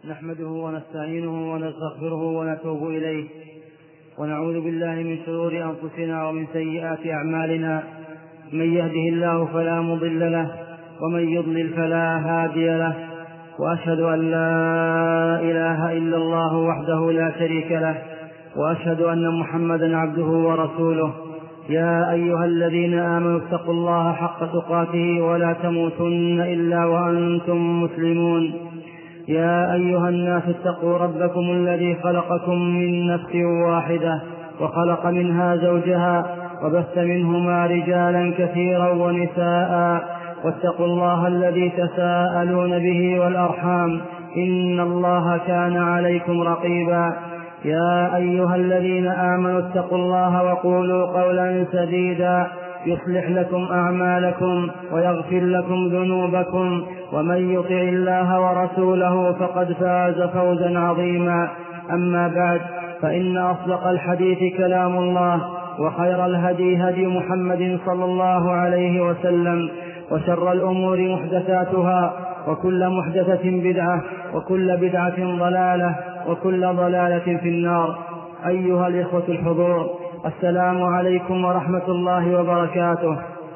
نحمده ونستعينه ونستغفره ونتوب إليه، ونعوذ بالله من شرور أنفسنا ومن سيئات أعمالنا. من يهده الله فلا مضل له، ومن يضلل فلا هادي له، وأشهد أن لا إله إلا الله وحده لا شريك له، وأشهد أن محمدا عبده ورسوله. يا أيها الذين آمنوا اتقوا الله حق تقاته ولا تموتن إلا وأنتم مسلمون. يا أيها الناس اتقوا ربكم الذي خلقكم من نفس واحدة، وخلق منها زوجها، وبث منهما رجالا كثيرا ونساء، واتقوا الله الذي تساءلون به والأرحام، إن الله كان عليكم رقيبا. يا أيها الذين آمنوا اتقوا الله وقولوا قولا سديدا يصلح لكم أعمالكم ويغفر لكم ذنوبكم، ومن يطع الله ورسوله فقد فاز فوزا عظيما. أما بعد، فإن أصدق الحديث كلام الله، وخير الهدي هدي محمد صلى الله عليه وسلم، وشر الأمور محدثاتها، وكل محدثة بدعة، وكل بدعة ضلالة، وكل ضلالة في النار. أيها الإخوة الحضور، السلام عليكم ورحمة الله وبركاته.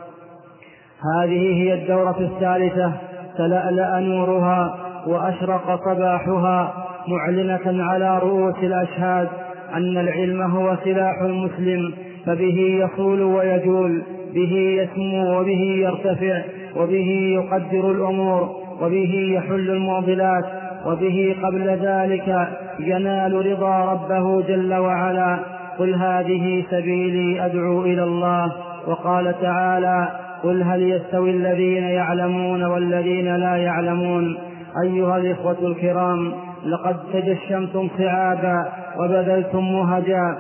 هذه هي الدورة الثالثة، تلألأ نورها وأشرق صباحها، معلنة على رؤوس الأشهاد أن العلم هو سلاح المسلم، فبه يصول ويجول، به يسمو وبه يرتفع، وبه يقدر الأمور، وبه يحل المعضلات، وبه قبل ذلك ينال رضا ربه جل وعلا. قل هذه سبيلي أدعو إلى الله. وقال تعالى: قل هل يستوي الذين يعلمون والذين لا يعلمون. أيها الإخوة الكرام، لقد تجشمتم صعابا، وبذلتم مهجا،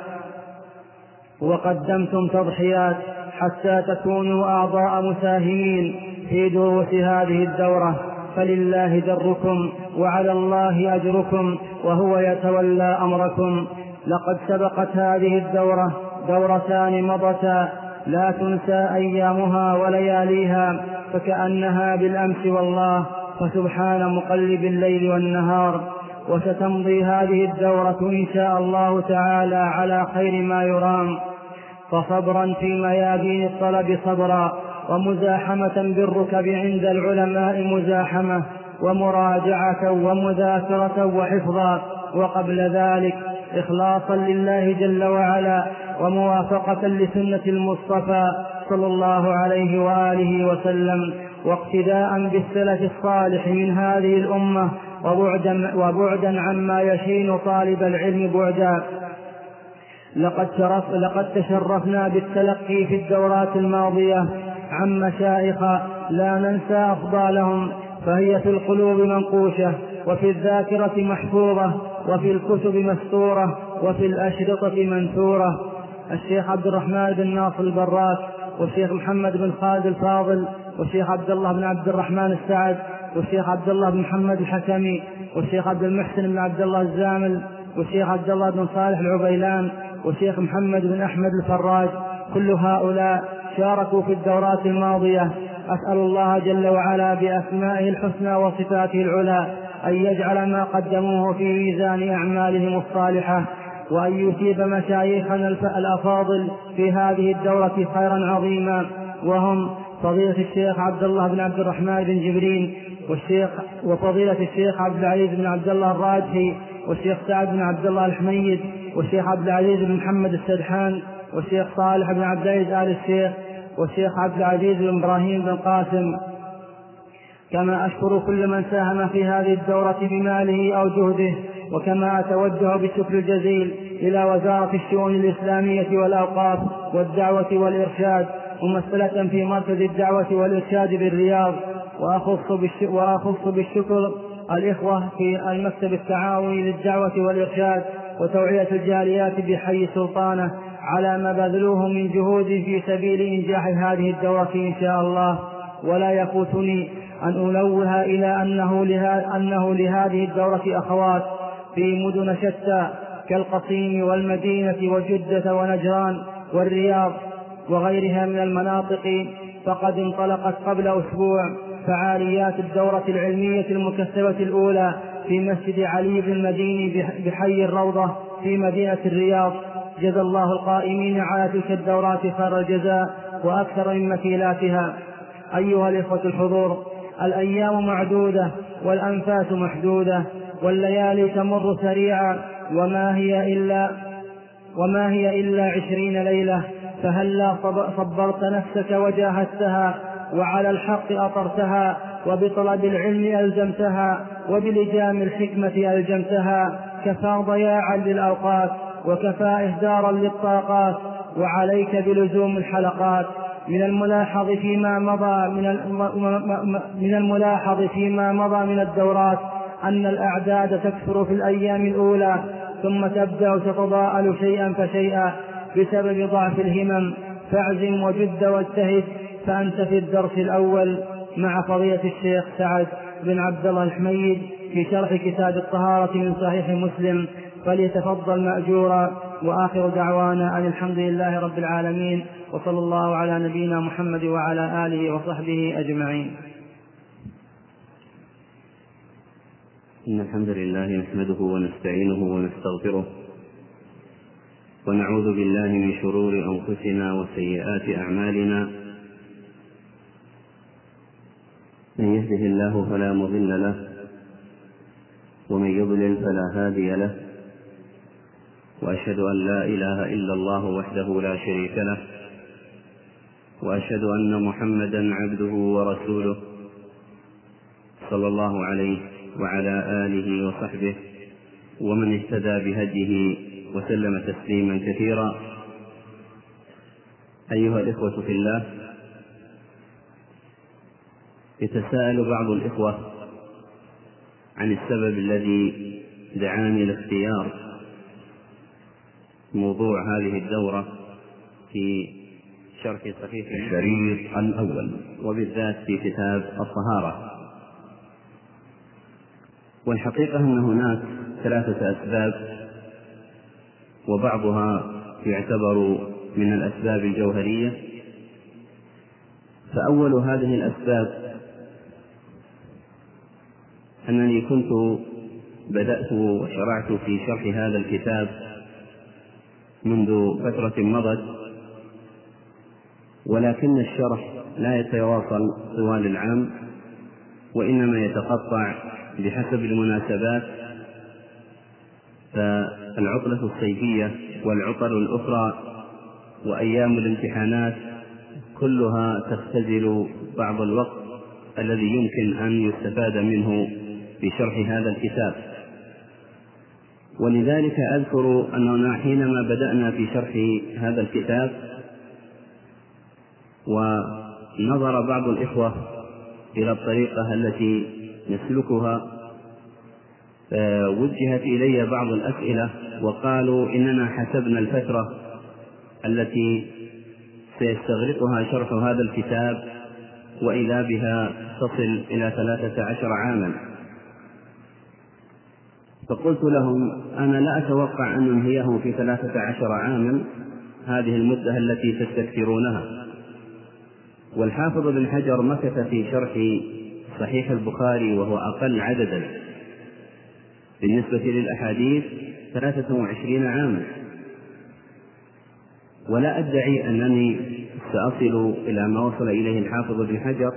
وقدمتم تضحيات حتى تكونوا أعضاء مساهمين في دروس هذه الدورة، فلله دركم وعلى الله أجركم، وهو يتولى أمركم. لقد سبقت هذه الدورة دورتان مضتا لا تنسى أيامها ولياليها، فكأنها بالأمس والله، فسبحان مقلب الليل والنهار. وستمضي هذه الدورة إن شاء الله تعالى على خير ما يرام، فصبرا في ميادين الطلب صبرا، ومزاحمة بالركب عند العلماء مزاحمة، ومراجعة ومذاكرة وحفظا، وقبل ذلك إخلاصا لله جل وعلا، وموافقة لسنة المصطفى صلى الله عليه وآله وسلم، واقتداء بالسلف الصالح من هذه الأمة، وبعدا عما يشين طالب العلم بعدا. لقد تشرفنا بالتلقي في الدورات الماضية عن مشايخ لا ننسى أفضالهم، فهي في القلوب منقوشة، وفي الذاكرة محفوظة، وفي الكتب مستورة، وفي الأشرطة منثورة. الشيخ عبد الرحمن بن ناصر البراك، والشيخ محمد بن خالد الفاضل، والشيخ عبد الله بن عبد الرحمن السعد، والشيخ عبد الله بن محمد الحكمي، والشيخ عبد المحسن بن عبد الله الزامل، والشيخ عبد الله بن صالح العبيلان، والشيخ محمد بن أحمد الفراج، كل هؤلاء شاركوا في الدورات الماضية. أسأل الله جل وعلا بأسمائه الحسنى وصفاته العلى أن يجعل ما قدموه في ميزان أعمالهم الصالحة، وأن يثيب مشايخنا الأفاضل في هذه الدورة خيرا عظيما، وهم فضيلة الشيخ عبد الله بن عبد الرحمن بن جبرين، وفضيلة الشيخ عبد العزيز بن عبد الله الراجحي، والشيخ سعد بن عبد الله الحميد، والشيخ عبد العزيز بن محمد السدحان، والشيخ صالح بن عبد العزيز آل الشيخ، والشيخ عبد العزيز بن إبراهيم بن قاسم. كما أشكر كل من ساهم في هذه الدورة بماله أو جهده، وكما أتوجه بالشكر الجزيل إلى وزارة الشؤون الإسلامية والأوقاف والدعوة والإرشاد، ممثلة في مركز الدعوة والإرشاد بالرياض. وأخص بالشكر الإخوة في المكتب التعاوني للدعوة والإرشاد وتوعية الجاليات بحي سلطانة على ما بذلوه من جهود في سبيل إنجاح هذه الدورة إن شاء الله. ولا يفوتني أن أنوه إلى أنه لهذه الدورة أخوات في مدن شتى كالقصيم والمدينة وجدة ونجران والرياض وغيرها من المناطق، فقد انطلقت قبل أسبوع فعاليات الدورة العلمية المكثفة الأولى في مسجد علي بن المديني بحي الروضة في مدينة الرياض. جزى الله القائمين على تلك الدورات خير الجزاء وأكثر من مثيلاتها. أيها الإخوة الحضور، الأيام معدودة والأنفاس محدودة والليالي تمر سريعا، وما هي إلا 20 ليلة، فهلا صبرت نفسك وجاهدتها، وعلى الحق أطرتها، وبطلب العلم ألزمتها، وبلجام الحكمة ألجمتها. كفى ضياعا للأوقات، وكفى إهدارا للطاقات، وعليك بلزوم الحلقات. من الملاحظ فيما مضى من الدورات أن الأعداد تكثر في الأيام الأولى، ثم تبدأ تتضاءل شيئا فشيئا بسبب ضعف الهمم. فاعزم وجد واجتهد، فأنت في الدرس الأول مع فضيلة الشيخ سعد بن عبد الله الحميد في شرح كتاب الطهارة من صحيح مسلم، فليتفضل مأجورا. وآخر دعوانا أن الحمد لله رب العالمين، وصلى الله على نبينا محمد وعلى آله وصحبه أجمعين. إن الحمد لله نحمده ونستعينه ونستغفره، ونعوذ بالله من شرور أنفسنا وسيئات أعمالنا. من يهده الله فلا مضل له، ومن يضلل فلا هادي له، وأشهد أن لا إله إلا الله وحده لا شريك له، وأشهد أن محمدا عبده ورسوله صلى الله عليه وعلى آله وصحبه ومن اهتدى بهديه وسلم تسليما كثيرا. أيها الإخوة في الله، يتساءل بعض الإخوة عن السبب الذي دعاني لاختيار موضوع هذه الدورة في شرح صحيح الشريط الأول، وبالذات في كتاب الطهارة. والحقيقة أن هناك 3 أسباب، وبعضها يعتبر من الأسباب الجوهرية. فأول هذه الأسباب أنني كنت بدأت وشرعت في شرح هذا الكتاب منذ فترة مضت، ولكن الشرح لا يتواصل طوال العام، وإنما يتقطع بحسب المناسبات. فالعطلة الصيفية والعطل الأخرى وأيام الامتحانات كلها تختزل بعض الوقت الذي يمكن أن يستفاد منه في شرح هذا الكتاب. ولذلك أذكر أننا حينما بدأنا في شرح هذا الكتاب ونظر بعض الإخوة إلى الطريقة التي نسلكها، وجهت إلي بعض الأسئلة وقالوا إننا حسبنا الفترة التي سيستغرقها شرح هذا الكتاب وإذا بها تصل إلى 13 عاما. فقلت لهم أنا لا أتوقع أن ننهيه في 13 عاما، هذه المدة التي تستكثرونها. والحافظ بن حجر مكث في شرح صحيح البخاري وهو أقل عددا بالنسبة للأحاديث 23 عاما، ولا أدعي أنني سأصل إلى ما وصل إليه الحافظ بن حجر.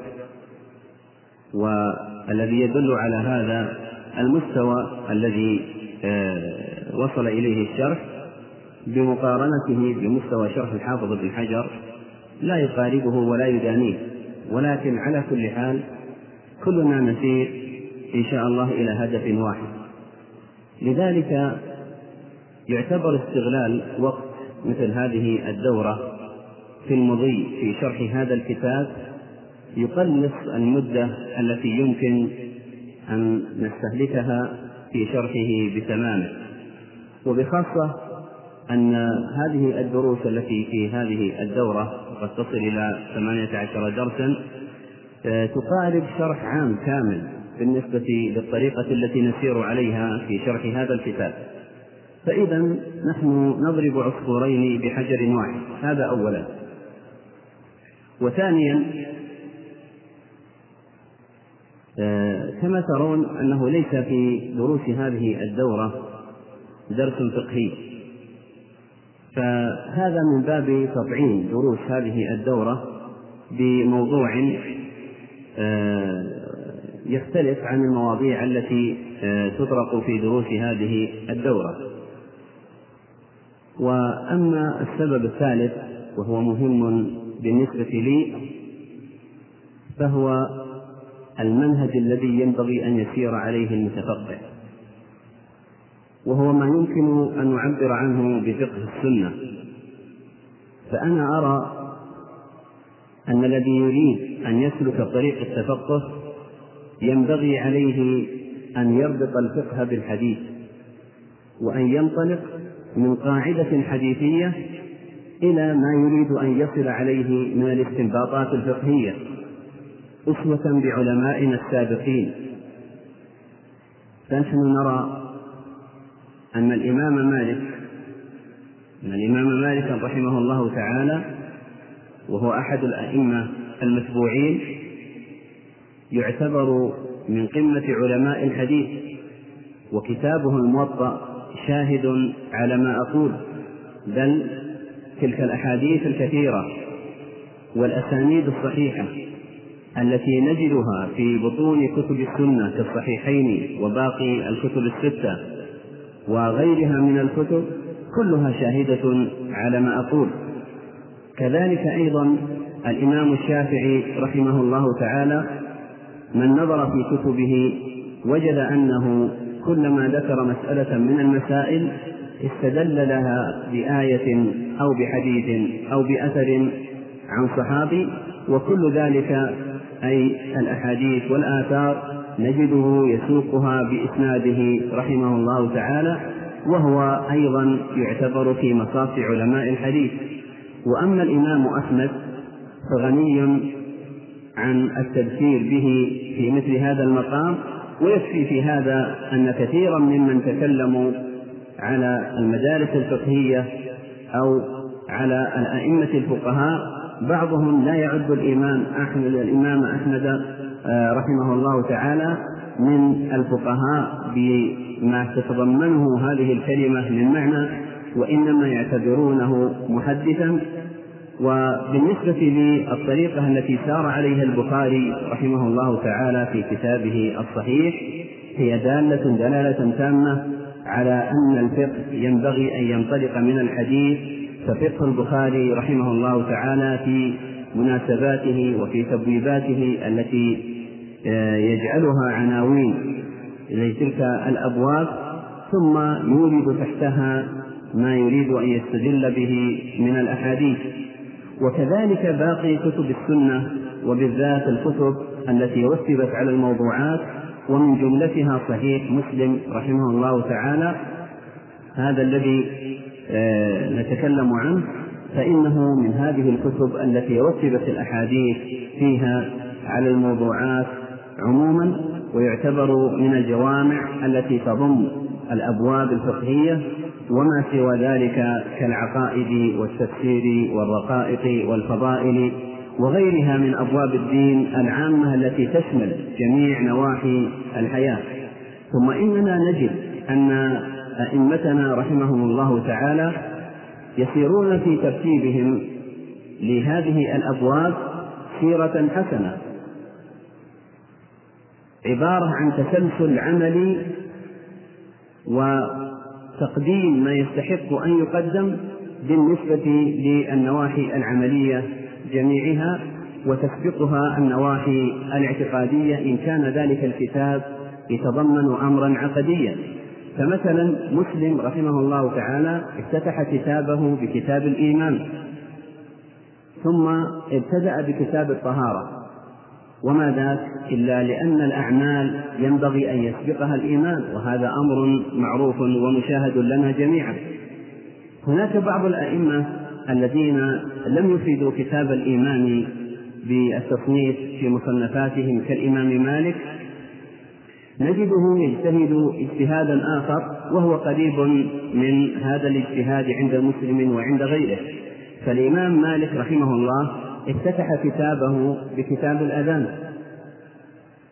والذي يدل على هذا المستوى الذي وصل إليه الشرح بمقارنته بمستوى شرح الحافظ بن حجر لا يقاربه ولا يدانيه. ولكن على كل حال كلنا نسير إن شاء الله إلى هدف واحد. لذلك يعتبر استغلال وقت مثل هذه الدورة في المضي في شرح هذا الكتاب يقلص المدة التي يمكن أن نستهلكها في شرحه بتمامه، وبخاصة أن هذه الدروس التي في هذه الدورة قد تصل إلى 18 درسا تقارب شرح عام كامل بالنسبة للطريقة التي نسير عليها في شرح هذا الكتاب. فإذا نحن نضرب عصفورين بحجر واحد، هذا أولا. وثانيا كما ترون أنه ليس في دروس هذه الدورة درس فقهي، فهذا من باب تطعيم دروس هذه الدورة بموضوع يختلف عن المواضيع التي تطرق في دروس هذه الدورة. وأما السبب الثالث وهو مهم بالنسبة لي، فهو المنهج الذي ينبغي أن يسير عليه المتفقه، وهو ما يمكن أن نعبر عنه بفقه السنة. فأنا أرى أن الذي يريد أن يسلك طريق التفقه ينبغي عليه أن يربط الفقه بالحديث، وأن ينطلق من قاعدة حديثية إلى ما يريد أن يصل عليه من الاستنباطات الفقهية، أسوة بعلمائنا السابقين. فنحن نرى أن الإمام مالك رحمه الله تعالى، وهو أحد الأئمة المتبوعين، يعتبر من قمة علماء الحديث، وكتابه الموطأ شاهد على ما أقول، بل تلك الأحاديث الكثيرة والأسانيد الصحيحة التي نجدها في بطون كتب السنة كالصحيحين وباقي الكتب الستة وغيرها من الكتب كلها شاهدة على ما أقول. كذلك أيضا الإمام الشافعي رحمه الله تعالى، من نظر في كتبه وجد أنه كلما ذكر مسألة من المسائل استدل لها بآية أو بحديث أو بأثر عن صحابي، وكل ذلك أي الأحاديث والآثار نجده يسوقها بإسناده رحمه الله تعالى، وهو أيضا يعتبر في مصاف علماء الحديث. وأما الإمام أحمد فغني عن التذكير به في مثل هذا المقام، ويكفي في هذا أن كثيرا ممن تكلموا على المدارس الفقهية أو على الأئمة الفقهاء بعضهم لا يعد الإمام أحمد رحمه الله تعالى من الفقهاء بما تتضمنه هذه الكلمة من معنى، وإنما يعتبرونه محدثا. وبالنسبة للطريقة التي سار عليها البخاري رحمه الله تعالى في كتابه الصحيح، هي دلالة تامة على أن الفقه ينبغي أن ينطلق من الحديث. ففقه البخاري رحمه الله تعالى في مناسباته وفي تبويباته التي يجعلها عناوين لتلك الأبواب، ثم يورد تحتها ما يريد أن يستدل به من الأحاديث. وكذلك باقي كتب السنة، وبالذات الكتب التي رتبت على الموضوعات، ومن جملتها صحيح مسلم رحمه الله تعالى، هذا الذي نتكلم عنه، فإنه من هذه الكتب التي رتبت الأحاديث فيها على الموضوعات عموما، ويعتبر من الجوامع التي تضم الأبواب الفقهية وما سوى ذلك كالعقائد والتفسير والرقائق والفضائل وغيرها من أبواب الدين العامة التي تشمل جميع نواحي الحياة. ثم إننا نجد أن أئمتنا رحمهم الله تعالى يسيرون في ترتيبهم لهذه الأبواب سيرة حسنة، عبارة عن تسلسل عملي وتقديم ما يستحق أن يقدم بالنسبة للنواحي العملية جميعها، وتسبقها النواحي الاعتقادية إن كان ذلك الكتاب يتضمن أمرا عقديا. فمثلا مسلم رحمه الله تعالى افتتح كتابه بكتاب الإيمان، ثم ابتدأ بكتاب الطهارة، وما ذاك إلا لأن الأعمال ينبغي أن يسبقها الإيمان، وهذا أمر معروف ومشاهد لنا جميعا. هناك بعض الأئمة الذين لم يفردوا كتاب الإيمان بالتصنيف في مصنفاتهم كالإمام مالك، نجده يجتهد اجتهادا آخر وهو قريب من هذا الاجتهاد عند مسلم وعند غيره. فالإمام مالك رحمه الله افتتح كتابه بكتاب الأذان،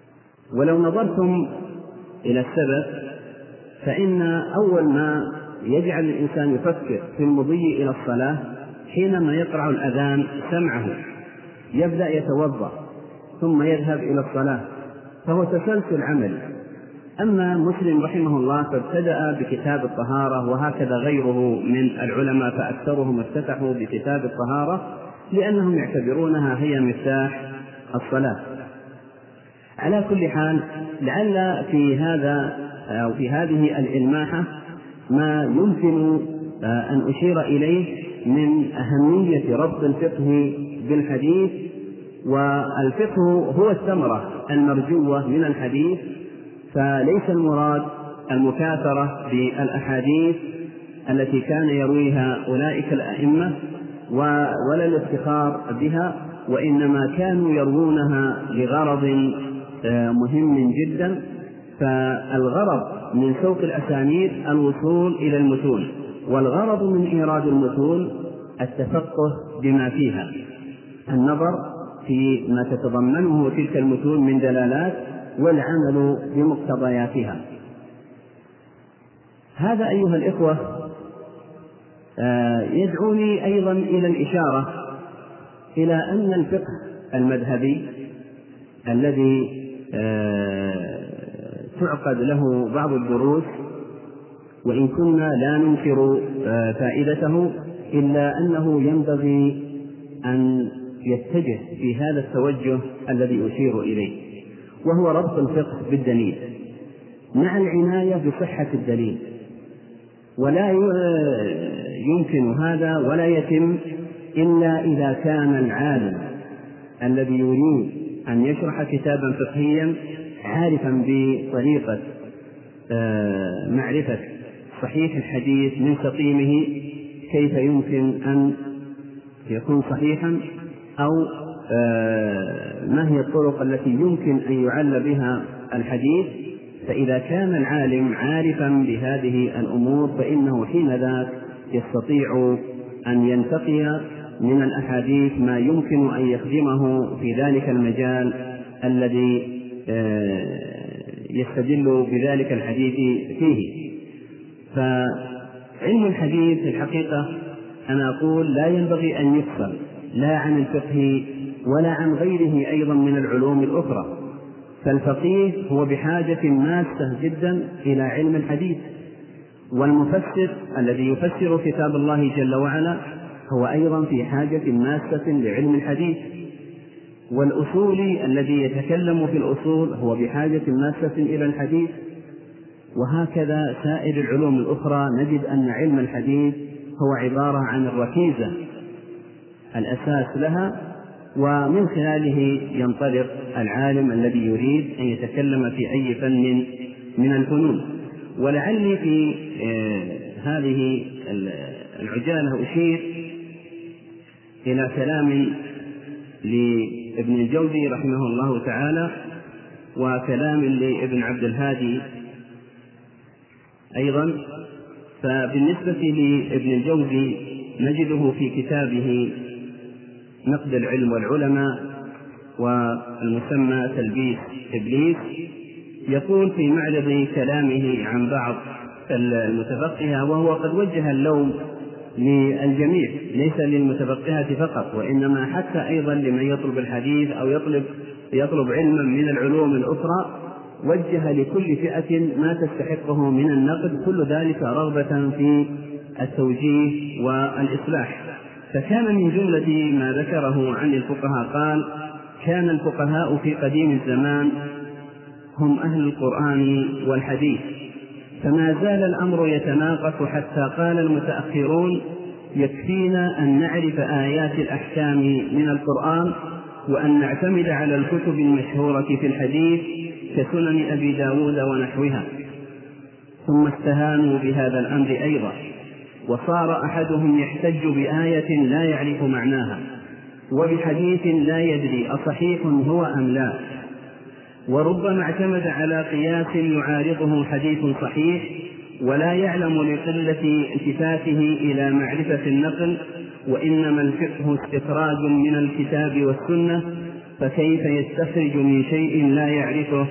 ولو نظرتم إلى السبب فإن أول ما يجعل الإنسان يفكر في المضي إلى الصلاة حينما يقرع الأذان سمعه، يبدأ يتوضأ ثم يذهب إلى الصلاة، فهو تسلسل عملي. أما مسلم رحمه الله فابتدأ بكتاب الطهارة، وهكذا غيره من العلماء فأكثرهم افتتحوا بكتاب الطهارة لأنهم يعتبرونها هي مفتاح الصلاة. على كل حال، لعل في هذا أو في هذه الإلماحة ما يمكن أن أشير إليه من أهمية ربط الفقه بالحديث. والفقه هو الثمرة المرجوة من الحديث، فليس المراد المكاثرة بالأحاديث التي كان يرويها أولئك الأئمة ولا الافتخار بها، وإنما كانوا يروونها لغرض مهم جدا. فالغرض من سوق الأسانيد الوصول إلى المتون، والغرض من إيراد المتون التفقه بما فيها، النظر في ما تتضمنه تلك المتون من دلالات والعمل بمقتضياتها. هذا أيها الإخوة يدعوني أيضا إلى الإشارة إلى أن الفقه المذهبي الذي تعقد له بعض الدروس، وإن كنا لا ننكر فائدته، إلا أنه ينبغي أن يتجه في هذا التوجه الذي أشير إليه، وهو ربط الفقه بالدليل مع العناية بصحة الدليل. ولا يمكن هذا ولا يتم إلا إذا كان العالم الذي يريد أن يشرح كتابا فقهيا عارفا بطريقة معرفة صحيح الحديث من سقيمه، كيف يمكن أن يكون صحيحا، أو ما هي الطرق التي يمكن أن يعل بها الحديث. فإذا كان العالم عارفا بهذه الأمور فإنه حينذاك يستطيع أن ينتقي من الأحاديث ما يمكن أن يخدمه في ذلك المجال الذي يستدل بذلك الحديث فيه. فعلم الحديث في الحقيقة أنا أقول لا ينبغي أن يفصل لا عن الفقه ولا عن غيره أيضا من العلوم الأخرى. فالفقيه هو بحاجة ماسة جدا إلى علم الحديث، والمفسر الذي يفسر كتاب الله جل وعلا هو أيضا في حاجة ماسة لعلم الحديث، والأصولي الذي يتكلم في الأصول هو بحاجة ماسة إلى الحديث، وهكذا سائر العلوم الأخرى. نجد أن علم الحديث هو عبارة عن الركيزة الأساس لها، ومن خلاله ينطلق العالم الذي يريد أن يتكلم في أي فن من الفنون. ولعلي في هذه العجالة أشير إلى كلام لابن الجوزي رحمه الله تعالى، وكلام لابن عبد الهادي أيضا. فبالنسبة لابن الجوزي نجده في كتابه نقد العلم والعلماء والمسمى تلبيس إبليس، يقول في معرض كلامه عن بعض المتفقهة، وهو قد وجه اللوم للجميع ليس للمتفقهة فقط، وإنما حتى أيضا لمن يطلب الحديث أو يطلب علما من العلوم الأخرى، وجه لكل فئة ما تستحقه من النقد، كل ذلك رغبة في التوجيه والإصلاح. فكان من جملة ما ذكره عن الفقهاء قال: كان الفقهاء في قديم الزمان هم أهل القرآن والحديث، فما زال الأمر يتناقص حتى قال المتأخرون: يكفينا أن نعرف آيات الأحكام من القرآن، وأن نعتمد على الكتب المشهورة في الحديث كسنن أبي داود ونحوها. ثم استهانوا بهذا الأمر أيضا، وصار أحدهم يحتج بآية لا يعرف معناها، وبحديث لا يدري أصحيح هو أم لا، وربما اعتمد على قياس يعارضه حديث صحيح ولا يعلم لقلة التفاته إلى معرفة النقل، وإنما الفقه استخراج من الكتاب والسنة، فكيف يستخرج من شيء لا يعرفه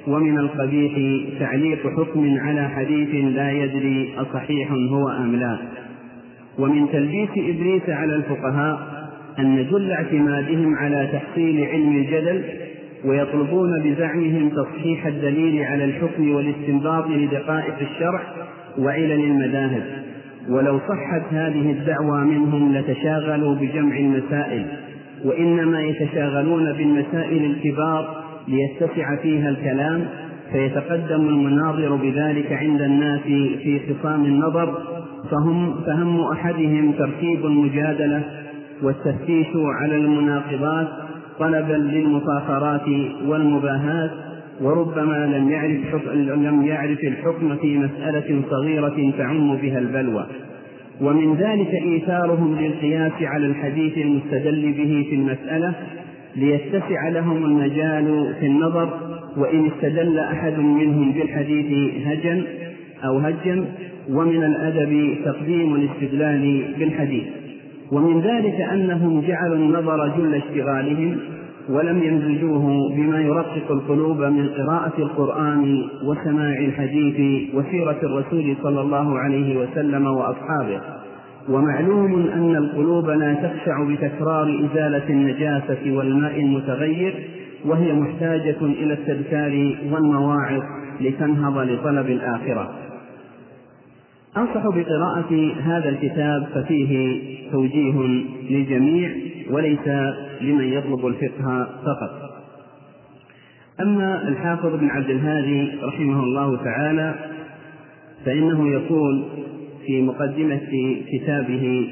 ومن القبيح تعليق حكم على حديث لا يدري أصحيح هو أم لا. ومن تلبيس إبليس على الفقهاء أن جل اعتمادهم على تحصيل علم الجدل، ويطلبون بزعمهم تصحيح الدليل على الحكم والاستنباط لدقائق الشرع وعلل المذاهب. ولو صحت هذه الدعوى منهم لتشاغلوا بجمع المسائل، وإنما يتشاغلون بالمسائل الكبار ليتسع فيها الكلام، فيتقدم المناظر بذلك عند الناس في خصام النظر، فهم أحدهم ترتيب المجادلة والتفتيش على المناقضات طلبا للمفاخرات والمباهات، وربما لم يعرف الحكم في مسألة صغيرة تعم بها البلوى. ومن ذلك إيثارهم للقياس على الحديث المستدل به في المسألة ليتسع لهم المجال في النظر، وإن استدل أحد منهم بالحديث هجا، ومن الأدب تقديم الاستدلال بالحديث. ومن ذلك أنهم جعلوا النظر جل اشتغالهم، ولم يمزجوه بما يرقق القلوب من قراءة القرآن وسماع الحديث وسيرة الرسول صلى الله عليه وسلم وأصحابه. ومعلوم أن القلوب لا تخشع بتكرار إزالة النجاسة والماء المتغير، وهي محتاجة إلى التذكار والمواعظ لتنهض لطلب الآخرة. أنصح بقراءة هذا الكتاب، ففيه توجيه للجميع وليس لمن يطلب الفقه فقط. أما الحافظ بن عبد الهادي رحمه الله تعالى فإنه يقول في مقدمة كتابه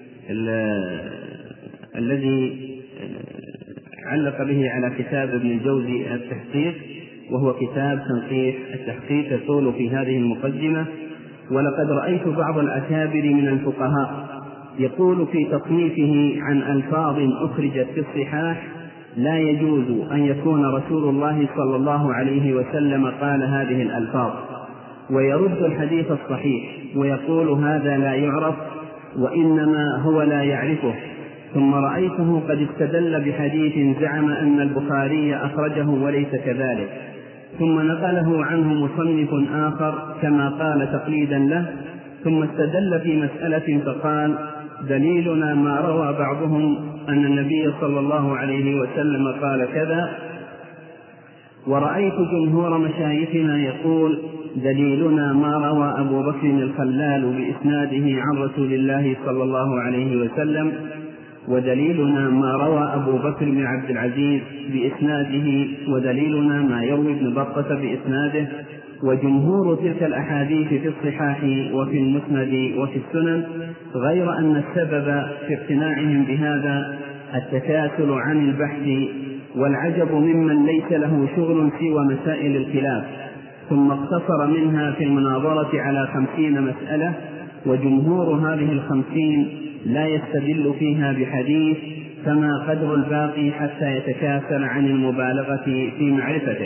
الذي علق به على كتاب ابن الجوزي التحقيق، وهو كتاب تنقيح التحقيق، يقول في هذه المقدمة: ولقد رأيت بعض الأكابر من الفقهاء يقول في تصنيفه عن ألفاظ أخرجت في الصحاح: لا يجوز أن يكون رسول الله صلى الله عليه وسلم قال هذه الألفاظ، ويرد الحديث الصحيح ويقول هذا لا يعرف وإنما هو لا يعرفه. ثم رأيته قد استدل بحديث زعم أن البخاري أخرجه وليس كذلك، ثم نقله عنه مصنف آخر كما قال تقليدا له، ثم استدل في مسألة فقال: دليلنا ما روى بعضهم أن النبي صلى الله عليه وسلم قال كذا. ورأيت جمهور مشايخنا يقول: دليلنا ما روى أبو بكر الخلال بإسناده عن رسول الله صلى الله عليه وسلم، ودليلنا ما روى أبو بكر بن عبد العزيز بإسناده، ودليلنا ما يروي ابن بطة بإسناده. وجمهور تلك الأحاديث في الصحاح وفي المسند وفي السنن، غير أن السبب في اقتناعهم بهذا التكاسل عن البحث والعجب ممن ليس له شغل سوى مسائل الخلاف، ثم اقتصر منها في المناظرة على 50 مسألة، وجمهور هذه 50 لا يستدل فيها بحديث، فما قدر الباقي حتى يتكاسل عن المبالغة في معرفته.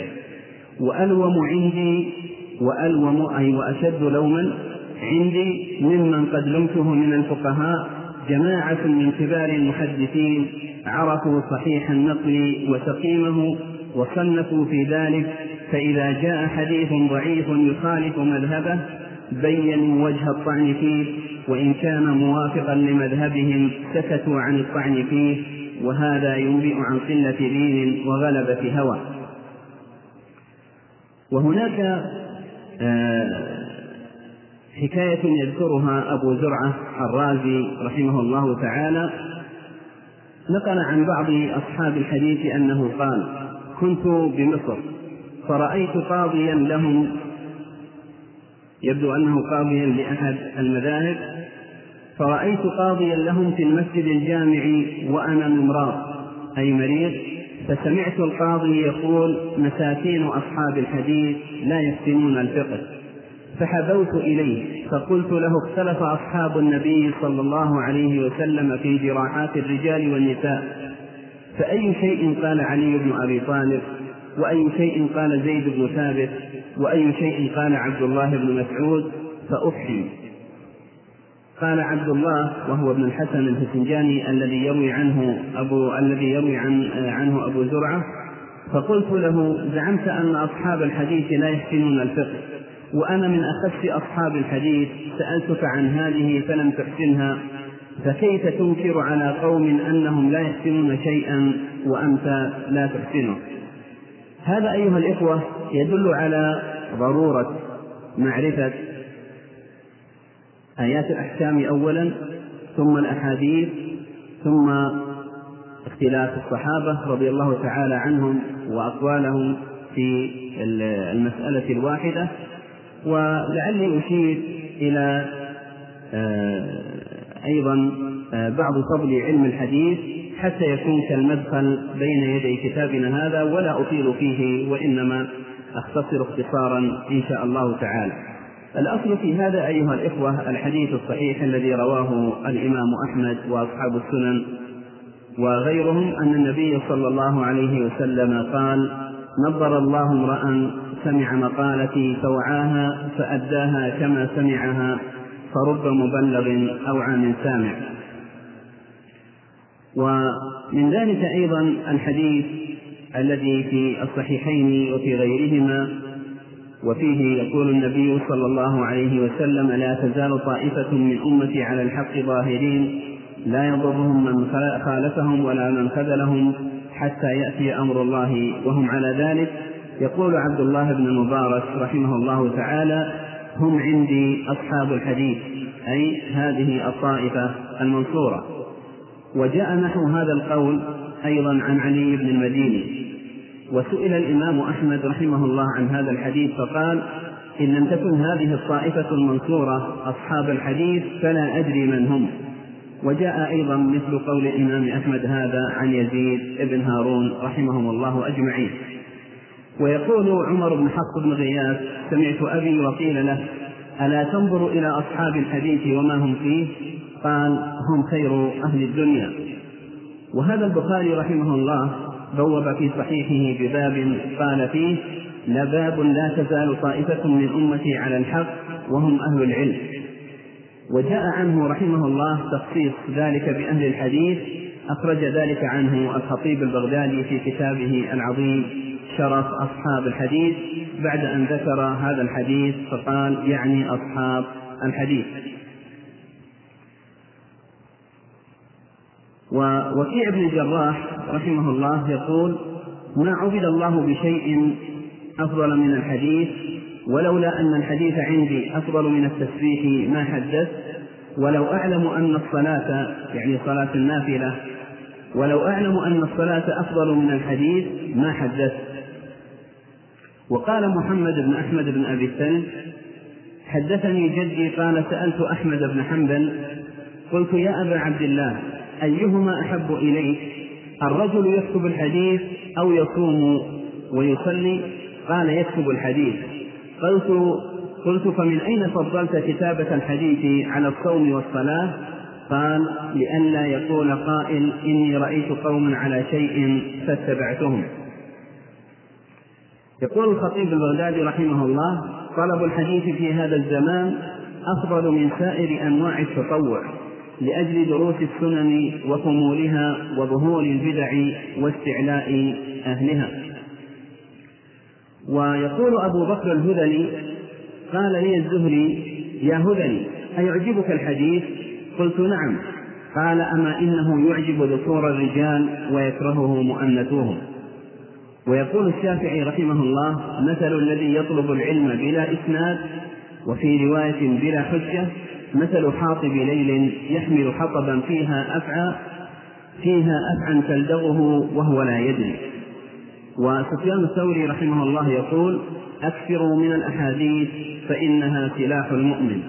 وأشد لوما عندي ممن قد لمته من الفقهاء جماعة من كبار المحدثين عرفوا صحيح النقل وسقيمه وصنفوا في ذلك، فإذا جاء حديث ضعيف يخالف مذهبه بينوا وجه الطعن فيه، وإن كان موافقا لمذهبهم سكتوا عن الطعن فيه، وهذا ينبئ عن قلة دين وغلبة هوى. وهناك حكاية يذكرها أبو زرعة الرازي رحمه الله تعالى، نقل عن بعض أصحاب الحديث أنه قال: كنت بمصر فرأيت قاضيا لهم، يبدو أنه قاضيا لأحد المذاهب، فرأيت قاضيا لهم في المسجد الجامع وأنا ممراض أي مريض، فسمعت القاضي يقول: مساكين أصحاب الحديث لا يحسنون الفقه، فحبوت إليه فقلت له: اختلف أصحاب النبي صلى الله عليه وسلم في جراحات الرجال والنساء، فأي شيء قال علي بن أبي طالب، وأي شيء قال زيد بن ثابت، وأي شيء قال عبد الله بن مسعود، فأفحم. قال عبد الله وهو ابن الحسن الفسنجاني الذي يروي عنه أبو زرعة: فقلت له: زعمت أن أصحاب الحديث لا يحسنون الفقه، وأنا من أخص أصحاب الحديث، سألتك عن هذه فلم تحسنها، فكيف تنكر على قوم أنهم لا يحسنون شيئا وأنت لا تحسنه؟ هذا أيها الإخوة يدل على ضرورة معرفة آيات الأحكام أولا، ثم الأحاديث، ثم اختلاف الصحابة رضي الله تعالى عنهم وأقوالهم في المسألة الواحدة. ولعلي أشير إلى أيضا بعض فضل علم الحديث حتى يكون كالمدخل بين يدي كتابنا هذا، ولا أطيل فيه وإنما أختصر اختصارا إن شاء الله تعالى. الأصل في هذا أيها الإخوة الحديث الصحيح الذي رواه الإمام أحمد وأصحاب السنن وغيرهم أن النبي صلى الله عليه وسلم قال: نظر الله امرأ سمع مقالتي فوعاها فأداها كما سمعها، فرب مبلغ أوعى من سامع. ومن ذلك أيضا الحديث الذي في الصحيحين وفي غيرهما، وفيه يقول النبي صلى الله عليه وسلم: لا تزال طائفة من أمتي على الحق ظاهرين، لا يضرهم من خالفهم ولا من خذلهم حتى يأتي أمر الله وهم على ذلك. يقول عبد الله بن المبارك رحمه الله تعالى: هم عندي أصحاب الحديث، أي هذه الطائفة المنصورة. وجاء نحو هذا القول أيضا عن علي بن المديني، وسئل الإمام أحمد رحمه الله عن هذا الحديث فقال: إن لم تكن هذه الطائفة المنصورة أصحاب الحديث فلا أدري من هم. وجاء أيضا مثل قول الإمام أحمد هذا عن يزيد بن هارون رحمهم الله أجمعين. ويقول عمر بن حفص بن غياث: سمعت أبي وقيل له: ألا تنظر إلى أصحاب الحديث وما هم فيه؟ قال: هم خير أهل الدنيا. وهذا البخاري رحمه الله بوب في صحيحه بباب قال فيه: لباب لا تزال طائفة من أمتي على الحق وهم أهل العلم. وجاء عنه رحمه الله تخصيص ذلك بأهل الحديث، أخرج ذلك عنه الخطيب البغدادي في كتابه العظيم شرف أصحاب الحديث، بعد أن ذكر هذا الحديث فقال: يعني أصحاب الحديث. ووكيع بن الجراح رحمه الله يقول: ما عبد الله بشيء أفضل من الحديث، ولولا أن الحديث عندي أفضل من التسبيح ما حدث، ولو أعلم أن الصلاة، يعني صلاة النافلة، ولو أعلم أن الصلاة أفضل من الحديث ما حدث. وقال محمد بن أحمد بن أبي الثلج: حدثني جدي قال: سألت أحمد بن حنبل قلت: يا أبا عبد الله، أيهما أحب إليك، الرجل يكتب الحديث أو يصوم ويصلي؟ قال: يكتب الحديث. قلت: فمن أين فضلت كتابة الحديث على الصوم والصلاة؟ قال: لئلا يقول قائل إني رأيت قوما على شيء فاتبعتهم. يقول الخطيب البغدادي رحمه الله: طلب الحديث في هذا الزمان أفضل من سائر أنواع التطوع، لأجل دروس السنن وخمولها وظهور البدع واستعلاء أهلها. ويقول أبو بكر الهذلي: قال لي الزهري: يا هذلي، أيعجبك الحديث؟ قلت: نعم. قال: أما إنه يعجب ذكور الرجال ويكرهه مؤنثوهم. ويقول الشافعي رحمه الله: مثل الذي يطلب العلم بلا إسناد، وفي رواية بلا حجة، مثل حاطب ليل يحمل حطبا فيها أفعى تلدغه وهو لا يدري. وسفيان الثوري رحمه الله يقول: أكثروا من الأحاديث فإنها سلاح المؤمن.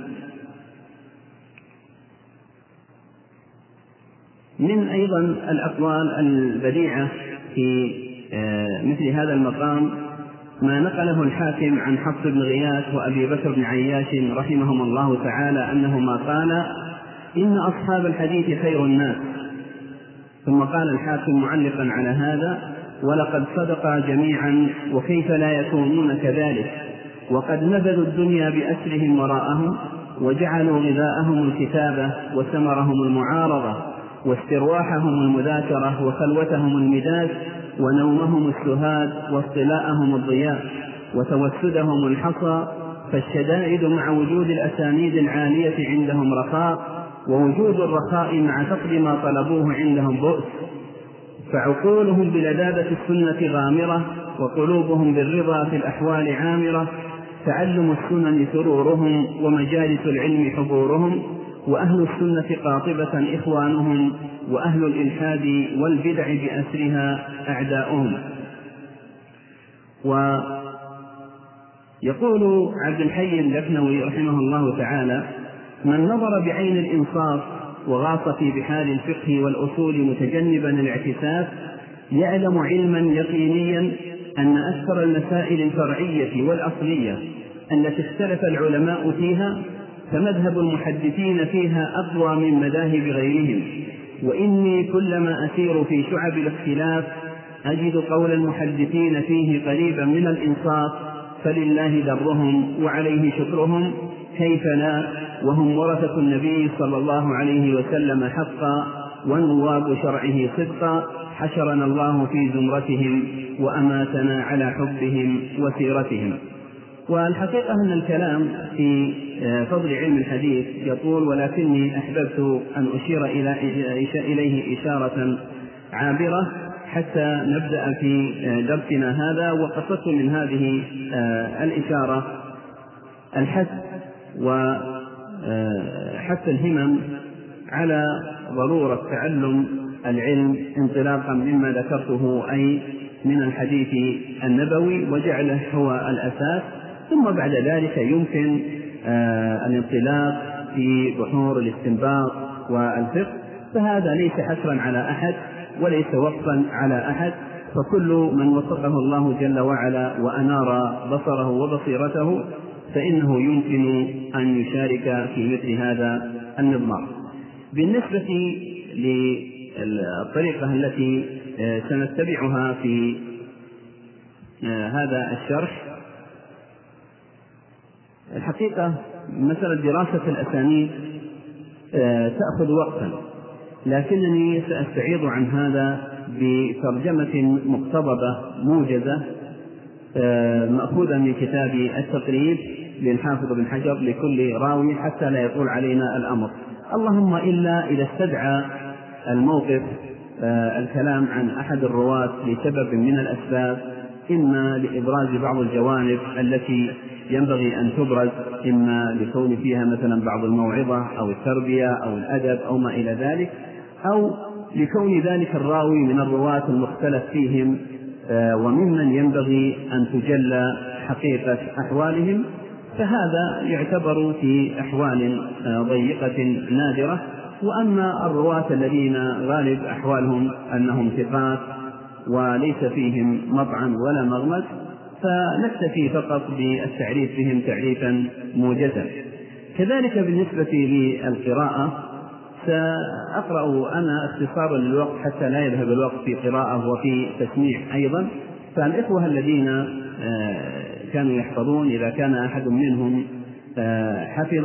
من أيضا الأقوال البديعة في مثل هذا المقام ما نقله الحاكم عن حفص بن غياث وأبي بكر بن عياش رحمهم الله تعالى أنهما قالا: إن أصحاب الحديث خير الناس. ثم قال الحاكم معلقا على هذا: ولقد صدقا جميعا، وكيف لا يكونون كذلك، وقد نبذوا الدنيا بأسرهم وراءهم، وجعلوا غذاءهم الكتابة وثمرهم المعارضة، واسترواحهم المذاكرة، وخلوتهم المداد، ونومهم السهاد، واصطلاءهم الضياء، وتوسدهم الحصى. فالشدائد مع وجود الأسانيد العالية عندهم رخاء، ووجود الرخاء مع فقد ما طلبوه عندهم بؤس. فعقولهم بلذاذة السنة غامرة، وقلوبهم بالرضا في الأحوال عامرة. تعلم السنن سرورهم، ومجالس العلم حضورهم، وأهل السنة قاطبة إخوانهم، وأهل الإلحاد والبدع بأسرها أعداؤهم. ويقول عبد الحي اللخنوي رحمه الله تعالى: من نظر بعين الإنصاف وغاص في بحار الفقه والأصول متجنبا الاعتساف، يعلم علما يقينيا أن أكثر المسائل الفرعية والأصلية التي اختلف العلماء فيها فمذهب المحدثين فيها أقوى من مذاهب غيرهم. وإني كلما أسير في شعب الاختلاف أجد قول المحدثين فيه قريبا من الإنصاف، فلله درهم وعليه شكرهم، كيف لا وهم ورثة النبي صلى الله عليه وسلم حقا، ونواب شرعه صدقا. حشرنا الله في زمرتهم، وأماتنا على حبهم وسيرتهم. والحقيقة أن الكلام في فضل علم الحديث يطول، ولكني أحببت أن أشير إليه إشارة عابرة حتى نبدأ في درسنا هذا. وقصدت من هذه الإشارة الحث وحث الهمم على ضرورة تعلم العلم انطلاقا مما ذكرته، أي من الحديث النبوي، وجعله هو الأساس. ثم بعد ذلك يمكن الانطلاق في بحور الاستنباط والفقه، فهذا ليس حسرا على أحد وليس وقفا على أحد، فكل من وفقه الله جل وعلا وأنار بصره وبصيرته فإنه يمكن أن يشارك في مثل هذا النظام. بالنسبة للطريقة التي سنتبعها في هذا الشرح، الحقيقة مسألة دراسة الأسانيد تأخذ وقتا، لكنني سأستعيض عن هذا بترجمة مقتضبة موجزة مأخوذة من كتاب التقريب للحافظ بن حجر لكل راوي حتى لا يطول علينا الأمر، اللهم إلا إذا استدعى الموقف الكلام عن أحد الرواة لسبب من الأسباب، إما لإبراز بعض الجوانب التي ينبغي أن تبرز، إما لكون فيها مثلا بعض الموعظة أو التربية أو الأدب أو ما إلى ذلك، أو لكون ذلك الراوي من الرواة المختلف فيهم وممن ينبغي أن تجلى حقيقة أحوالهم، فهذا يعتبر في أحوال ضيقة نادرة. وأما الرواة الذين غالب أحوالهم أنهم ثقات وليس فيهم مطعن ولا مغمز، فنكتفي فقط بالتعريف بهم تعريفا موجزا. كذلك بالنسبة للقراءة سأقرأ أنا اختصارا للوقت حتى لا يذهب الوقت في قراءة وفي تسميع أيضا، فالإخوة الذين كانوا يحفظون إذا كان أحد منهم حفظ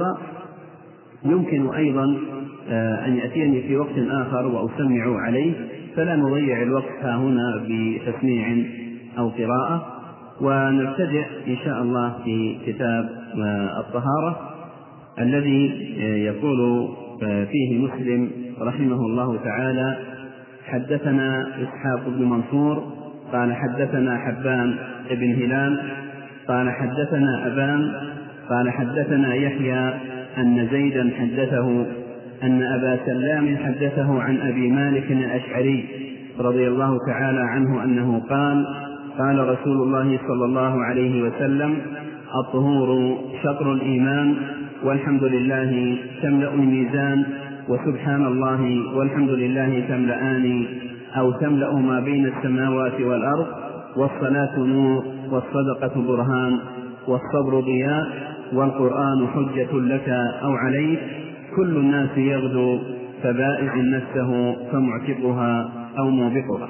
يمكن أيضا أن يأتيني في وقت آخر وأسمع عليه، فلا نضيع الوقت هنا بتسميع أو قراءة. ونبتدئ إن شاء الله في كتاب الطهارة الذي يقول فيه مسلم رحمه الله تعالى: حدثنا إسحاق بن منصور قال حدثنا حبان بن هلال قال حدثنا أبان قال حدثنا يحيى أن زيدا حدثه أن أبا سلام حدثه عن أبي مالك الأشعري رضي الله تعالى عنه أنه قال: قال رسول الله صلى الله عليه وسلم: الطهور شطر الإيمان، والحمد لله تملأ الميزان، وسبحان الله والحمد لله تملأان أو تملأ ما بين السماوات والأرض، والصلاة نور، والصدقة برهان، والصبر ضياء، والقرآن حجة لك أو عليك، كل الناس يغدو فبائع نفسه فمعتقها أو موبقها.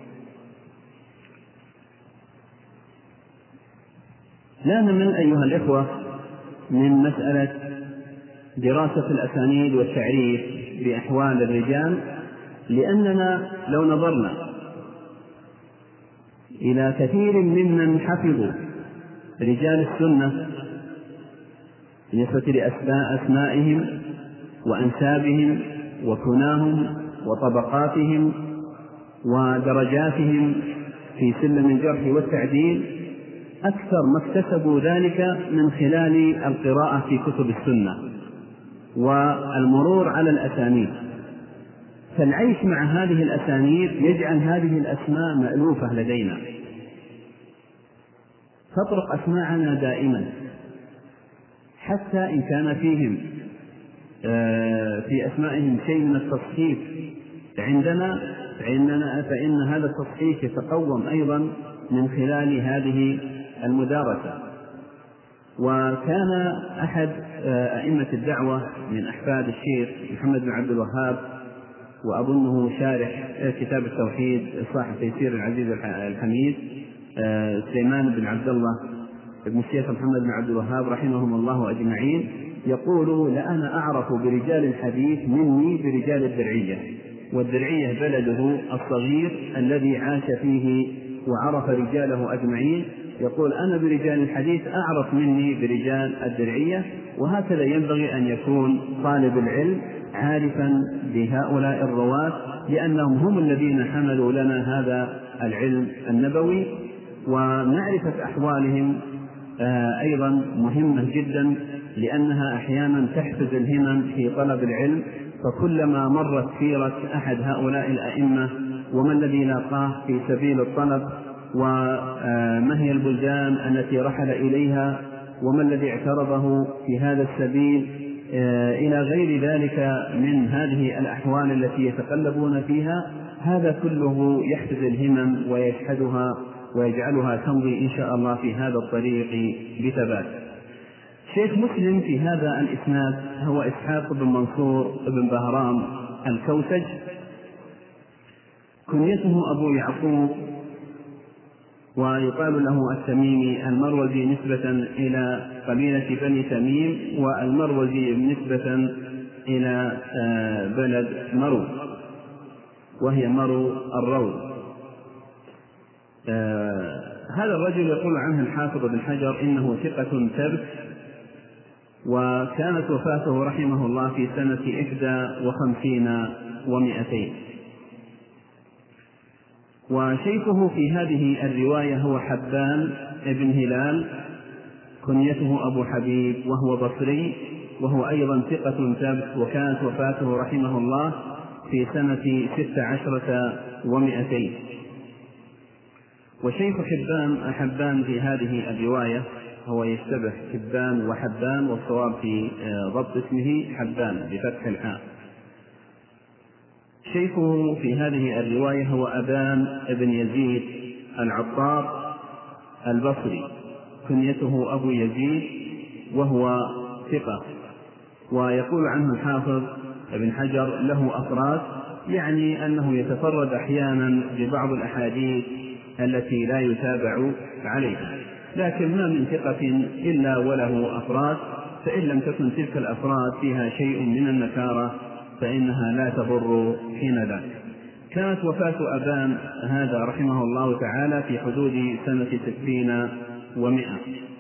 لا نمل أيها الإخوة من مسألة دراسة الأسانيد والتعريف بأحوال الرجال، لأننا لو نظرنا إلى كثير ممن حفظوا رجال السنة بالنسبة لأسمائهم وأنسابهم وكناهم وطبقاتهم ودرجاتهم في سلم الجرح والتعديل، أكثر ما اكتسبوا ذلك من خلال القراءة في كتب السنة والمرور على الأسانيد. فالعيش مع هذه الأسانيد يجعل هذه الأسماء مألوفة لدينا، تطرق أسماعنا دائما، حتى إن كان فيهم في أسمائهم شيء من التصحيف عندنا فإن هذا التصحيح يتقوم أيضا من خلال هذه المدارسة. وكان أحد أئمة الدعوة من أحفاد الشيخ محمد بن عبد الوهاب، وأظنه شارح كتاب التوحيد صاحب تيسير العزيز الحميد، سليمان بن عبد الله بن الشيخ محمد بن عبد الوهاب رحمهم الله أجمعين، يقول: لأنا أعرف برجال الحديث مني برجال الدرعية، والدرعية بلده الصغير الذي عاش فيه وعرف رجاله أجمعين. يقول: أنا برجال الحديث أعرف مني برجال الدرعية. وهكذا ينبغي أن يكون طالب العلم عارفا بهؤلاء الرواة، لأنهم هم الذين حملوا لنا هذا العلم النبوي. ومعرفة أحوالهم أيضا مهمة جدا، لأنها أحيانا تحفز الهمم في طلب العلم. فكلما مرت سيرة أحد هؤلاء الأئمة وما الذي لاقاه في سبيل الطلب، وما هي البلدان التي رحل إليها، وما الذي اعترضه في هذا السبيل، إلى غير ذلك من هذه الأحوال التي يتقلبون فيها، هذا كله يحفز الهمم ويشحذها ويجعلها تمضي إن شاء الله في هذا الطريق بثبات. شيخ مسلم في هذا الإسناد هو إسحاق بن منصور بن بهرام الكوسج، كنيته أبو يعقوب، ويقال له التميمي المروزي نسبة إلى قبيلة بني تميم، والمروزي نسبة إلى بلد مرو وهي مرو الروض. هذا الرجل يقول عنه الحافظ بن حجر إنه ثقة ثبت، وكانت وفاته رحمه الله في سنة 51 و200. وشيخه في هذه الرواية هو حبان بن هلال، كنيته أبو حبيب، وهو بصري، وهو أيضا ثقة ثبت، وكانت وفاته رحمه الله في سنة 16 و200. وشيخ حبان في هذه الرواية هو يشتبه حبان وحبان، والصواب في ضبط اسمه حبان بفتح الحاء. شيخه في هذه الرواية هو أبان بن يزيد العطار البصري، كنيته أبو يزيد، وهو ثقة. ويقول عنه الحافظ ابن حجر له أفراد، يعني أنه يتفرد أحيانا ببعض الأحاديث التي لا يتابع عليها، لكن ما من ثقة إلا وله أفراد، فإن لم تكن تلك الأفراد فيها شيء من النكارة فإنها لا تضر حين ذاك. كانت وفاة أبان هذا رحمه الله تعالى في حدود سنة 60 و100.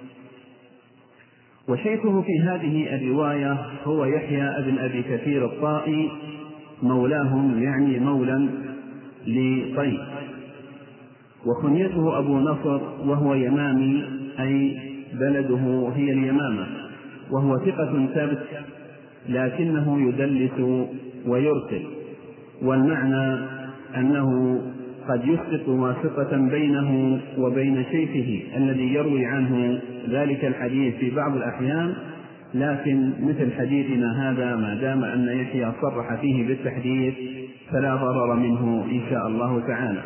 وشيخه في هذه الرواية هو يحيى بن أبي كثير الطائي، مولاهم، يعني مولا لطيب، وكنيته أبو نصر، وهو يمامي، أي بلده هي اليمامة، وهو ثقة ثابت لكنه يدلس ويرسل، والمعنى أنه قد يسقط واسطة بينه وبين شيخه الذي يروي عنه ذلك الحديث في بعض الأحيان، لكن مثل حديثنا هذا ما دام أن يحيى صرح فيه بالتحديث فلا ضرر منه إن شاء الله تعالى.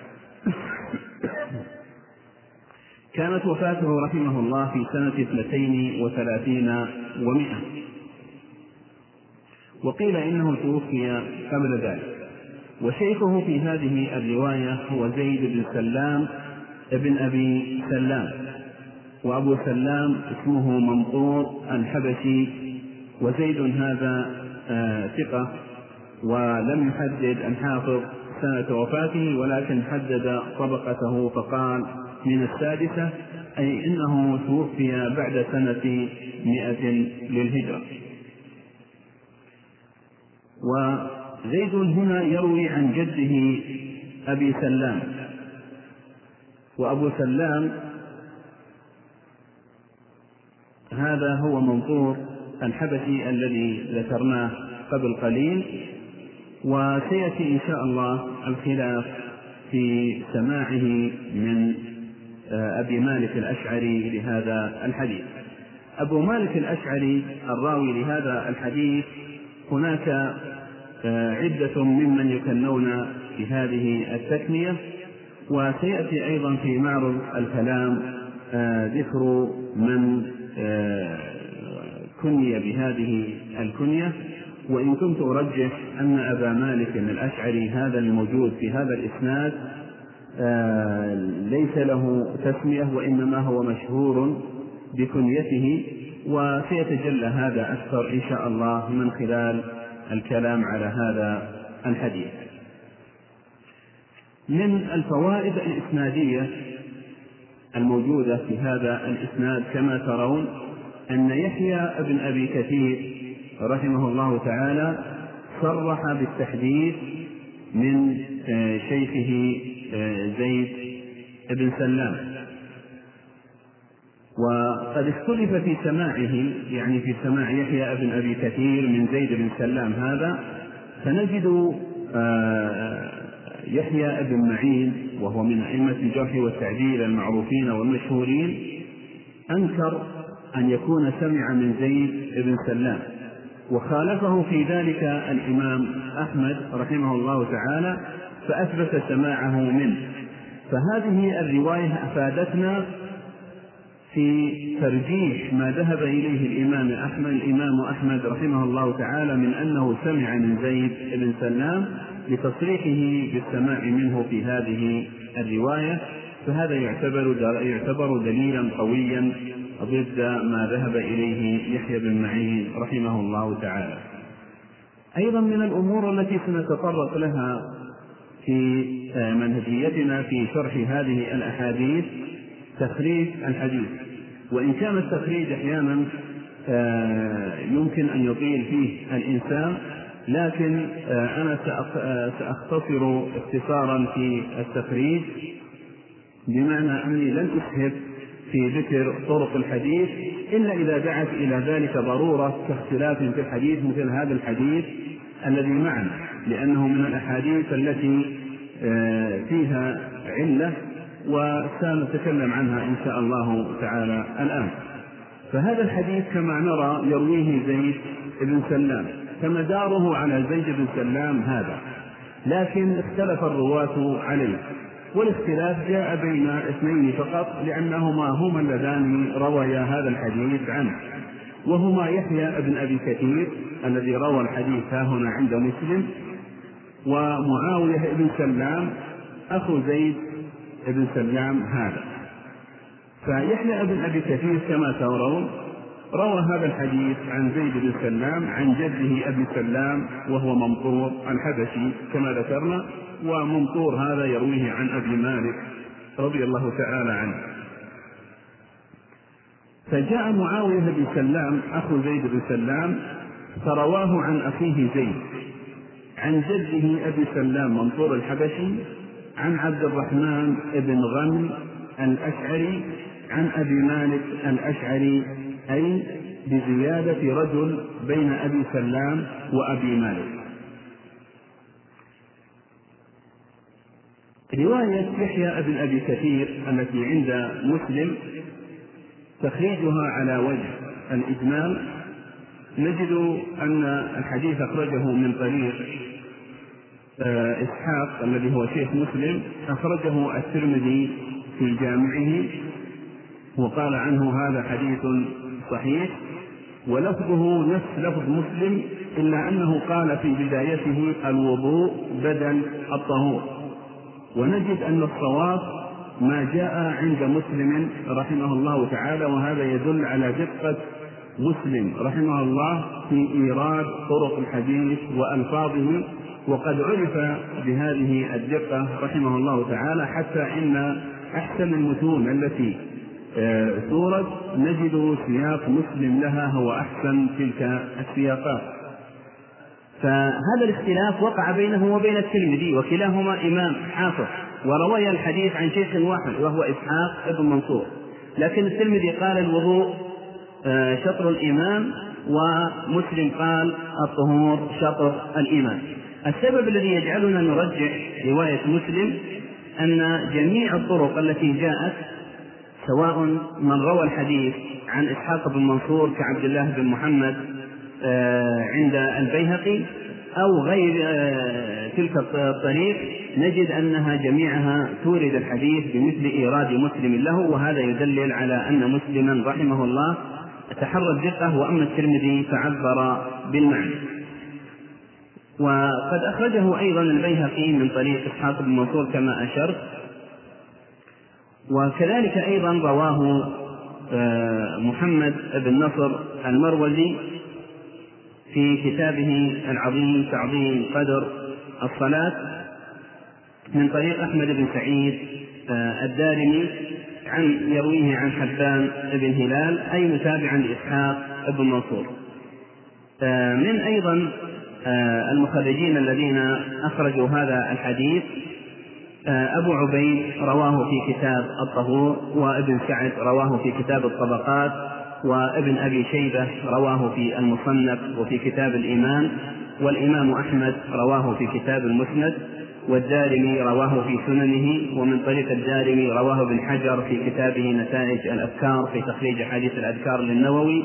كانت وفاته رحمه الله في سنة 32 و100، وقيل إنه توفي قبل ذلك. وشيخه في هذه الرواية هو زيد بن سلام ابن أبي سلام، وأبو سلام اسمه منطور الحبشي، وزيد هذا ثقة، ولم يحدد الحافظ سنة وفاته، ولكن حدد طبقته فقال من السادسة، أي إنه توفي بعد سنة 100 للهجرة. وزيد هنا يروي عن جده أبي سلام، وأبو سلام هذا هو منصور الحبشي الذي ذكرناه قبل قليل. وسيأتي إن شاء الله الخلاف في سماعه من أبي مالك الأشعري لهذا الحديث. أبو مالك الأشعري الراوي لهذا الحديث هناك عدة ممن يكنون بهذه التكنية، وسيأتي أيضا في معرض الكلام ذكر من كني بهذه الكنية. وإن كنت أرجح أن أبا مالك الأشعري هذا الموجود في هذا الإسناد ليس له تسمية، وإنما هو مشهور بكنيته، وسيتجلى هذا أكثر إن شاء الله من خلال الكلام على هذا الحديث. من الفوائد الإسنادية الموجودة في هذا الإسناد كما ترون أن يحيى ابن أبي كثير رحمه الله تعالى صرح بالتحديث من شيخه زيد بن سلام، وقد اختلف في سماعه، يعني في سماع يحيى ابن أبي كثير من زيد بن سلام هذا، فنجد يحيى ابن معين وهو من أئمة الجرح والتعديل المعروفين والمشهورين أنكر أن يكون سمع من زيد بن سلام، وخالفه في ذلك الإمام أحمد رحمه الله تعالى فأثبت سماعه منه. فهذه الرواية أفادتنا في ترجيح ما ذهب إليه الإمام أحمد رحمه الله تعالى من أنه سمع من زيد بن سلام لتصريحه بالسماع منه في هذه الرواية، فهذا يعتبر دليلا قويا ضد ما ذهب إليه يحيى بن معين رحمه الله تعالى. أيضا من الأمور التي سنتطرق لها في منهجيتنا في شرح هذه الأحاديث تخريج الحديث، وإن كان التخريج أحيانا يمكن أن يطيل فيه الإنسان، لكن أنا سأختصر اختصارا في التخريج، بمعنى أني لن أسهب في ذكر طرق الحديث إلا إذا دعت إلى ذلك ضرورة كاختلاف في الحديث مثل هذا الحديث الذي معنا، لأنه من الأحاديث التي فيها علة وسنتكلم عنها إن شاء الله تعالى الآن. فهذا الحديث كما نرى يرويه زيد بن سلام، فمداره على زيد بن سلام هذا، لكن اختلف الرواة عليه، والاختلاف جاء بين اثنين فقط، لأنهما هما اللذان رويا هذا الحديث عنه، وهما يحيى بن أبي كثير الذي روى الحديث هنا عند مسلم، ومعاوية بن سلام أخو زيد بن سلام هذا. فيحيى بن أبي كثير كما ترون روى هذا الحديث عن زيد بن سلام عن جده أبي سلام وهو منصور الحبشي كما ذكرنا، ومنصور هذا يرويه عن أبي مالك رضي الله تعالى عنه. فجاء معاوية بن سلام أخو زيد بن سلام فرواه عن أخيه زيد عن جده أبي سلام منصور الحبشي عن عبد الرحمن بن غنم الأشعري عن أبي مالك الأشعري، أي بزيادة رجل بين أبي سلام وأبي مالك. رواية يحيى بن أبي كثير التي عند مسلم تخريجها على وجه الإجمال، نجد أن الحديث أخرجه من طريق إسحاق الذي هو شيخ مسلم، أخرجه الترمذي في جامعه وقال عنه هذا حديث صحيح، ولفظه نفس لفظ مسلم، إلا أنه قال في بدايته الوضوء بدل الطهور. ونجد أن الصواب ما جاء عند مسلم رحمه الله تعالى، وهذا يدل على دقة مسلم رحمه الله في إيراد طرق الحديث وألفاظه، وقد عرف بهذه الدقة رحمه الله تعالى، حتى إن أحسن المتون التي سورة نجد سياق مسلم لها هو أحسن تلك السياقات. فهذا الاختلاف وقع بينه وبين الترمذي، وكلاهما إمام حافظ وروي الحديث عن شيخ واحد وهو إسحاق بن منصور، لكن الترمذي قال الوضوء شطر الإيمان، ومسلم قال الطهور شطر الإيمان. السبب الذي يجعلنا نرجح رواية مسلم أن جميع الطرق التي جاءت، سواء من روى الحديث عن إسحاق بن منصور كعبد الله بن محمد عند البيهقي أو غير تلك الطريق، نجد أنها جميعها تورد الحديث بمثل إيراد مسلم له، وهذا يدلل على أن مسلما رحمه الله تحرى الدقة، وأما الترمذي فعبر بالمعنى. وقد أخرجه أيضا البيهقي من طريق إسحاق بن منصور كما أشرت، وكذلك أيضا رواه محمد بن نصر المروزي في كتابه العظيم تعظيم قدر الصلاة من طريق أحمد بن سعيد الدارمي يرويه عن حبان بن هلال أي متابعا لإسحاق بن منصور. من أيضا المخرجين الذين أخرجوا هذا الحديث أبو عبيد رواه في كتاب الطهور، وابن سعد رواه في كتاب الطبقات، وابن أبي شيبة رواه في المصنف وفي كتاب الإيمان، والإمام أحمد رواه في كتاب المسند، والدارمي رواه في سننه، ومن طريق الدارمي رواه ابن حجر في كتابه نتائج الأذكار في تخريج حديث الأذكار للنووي،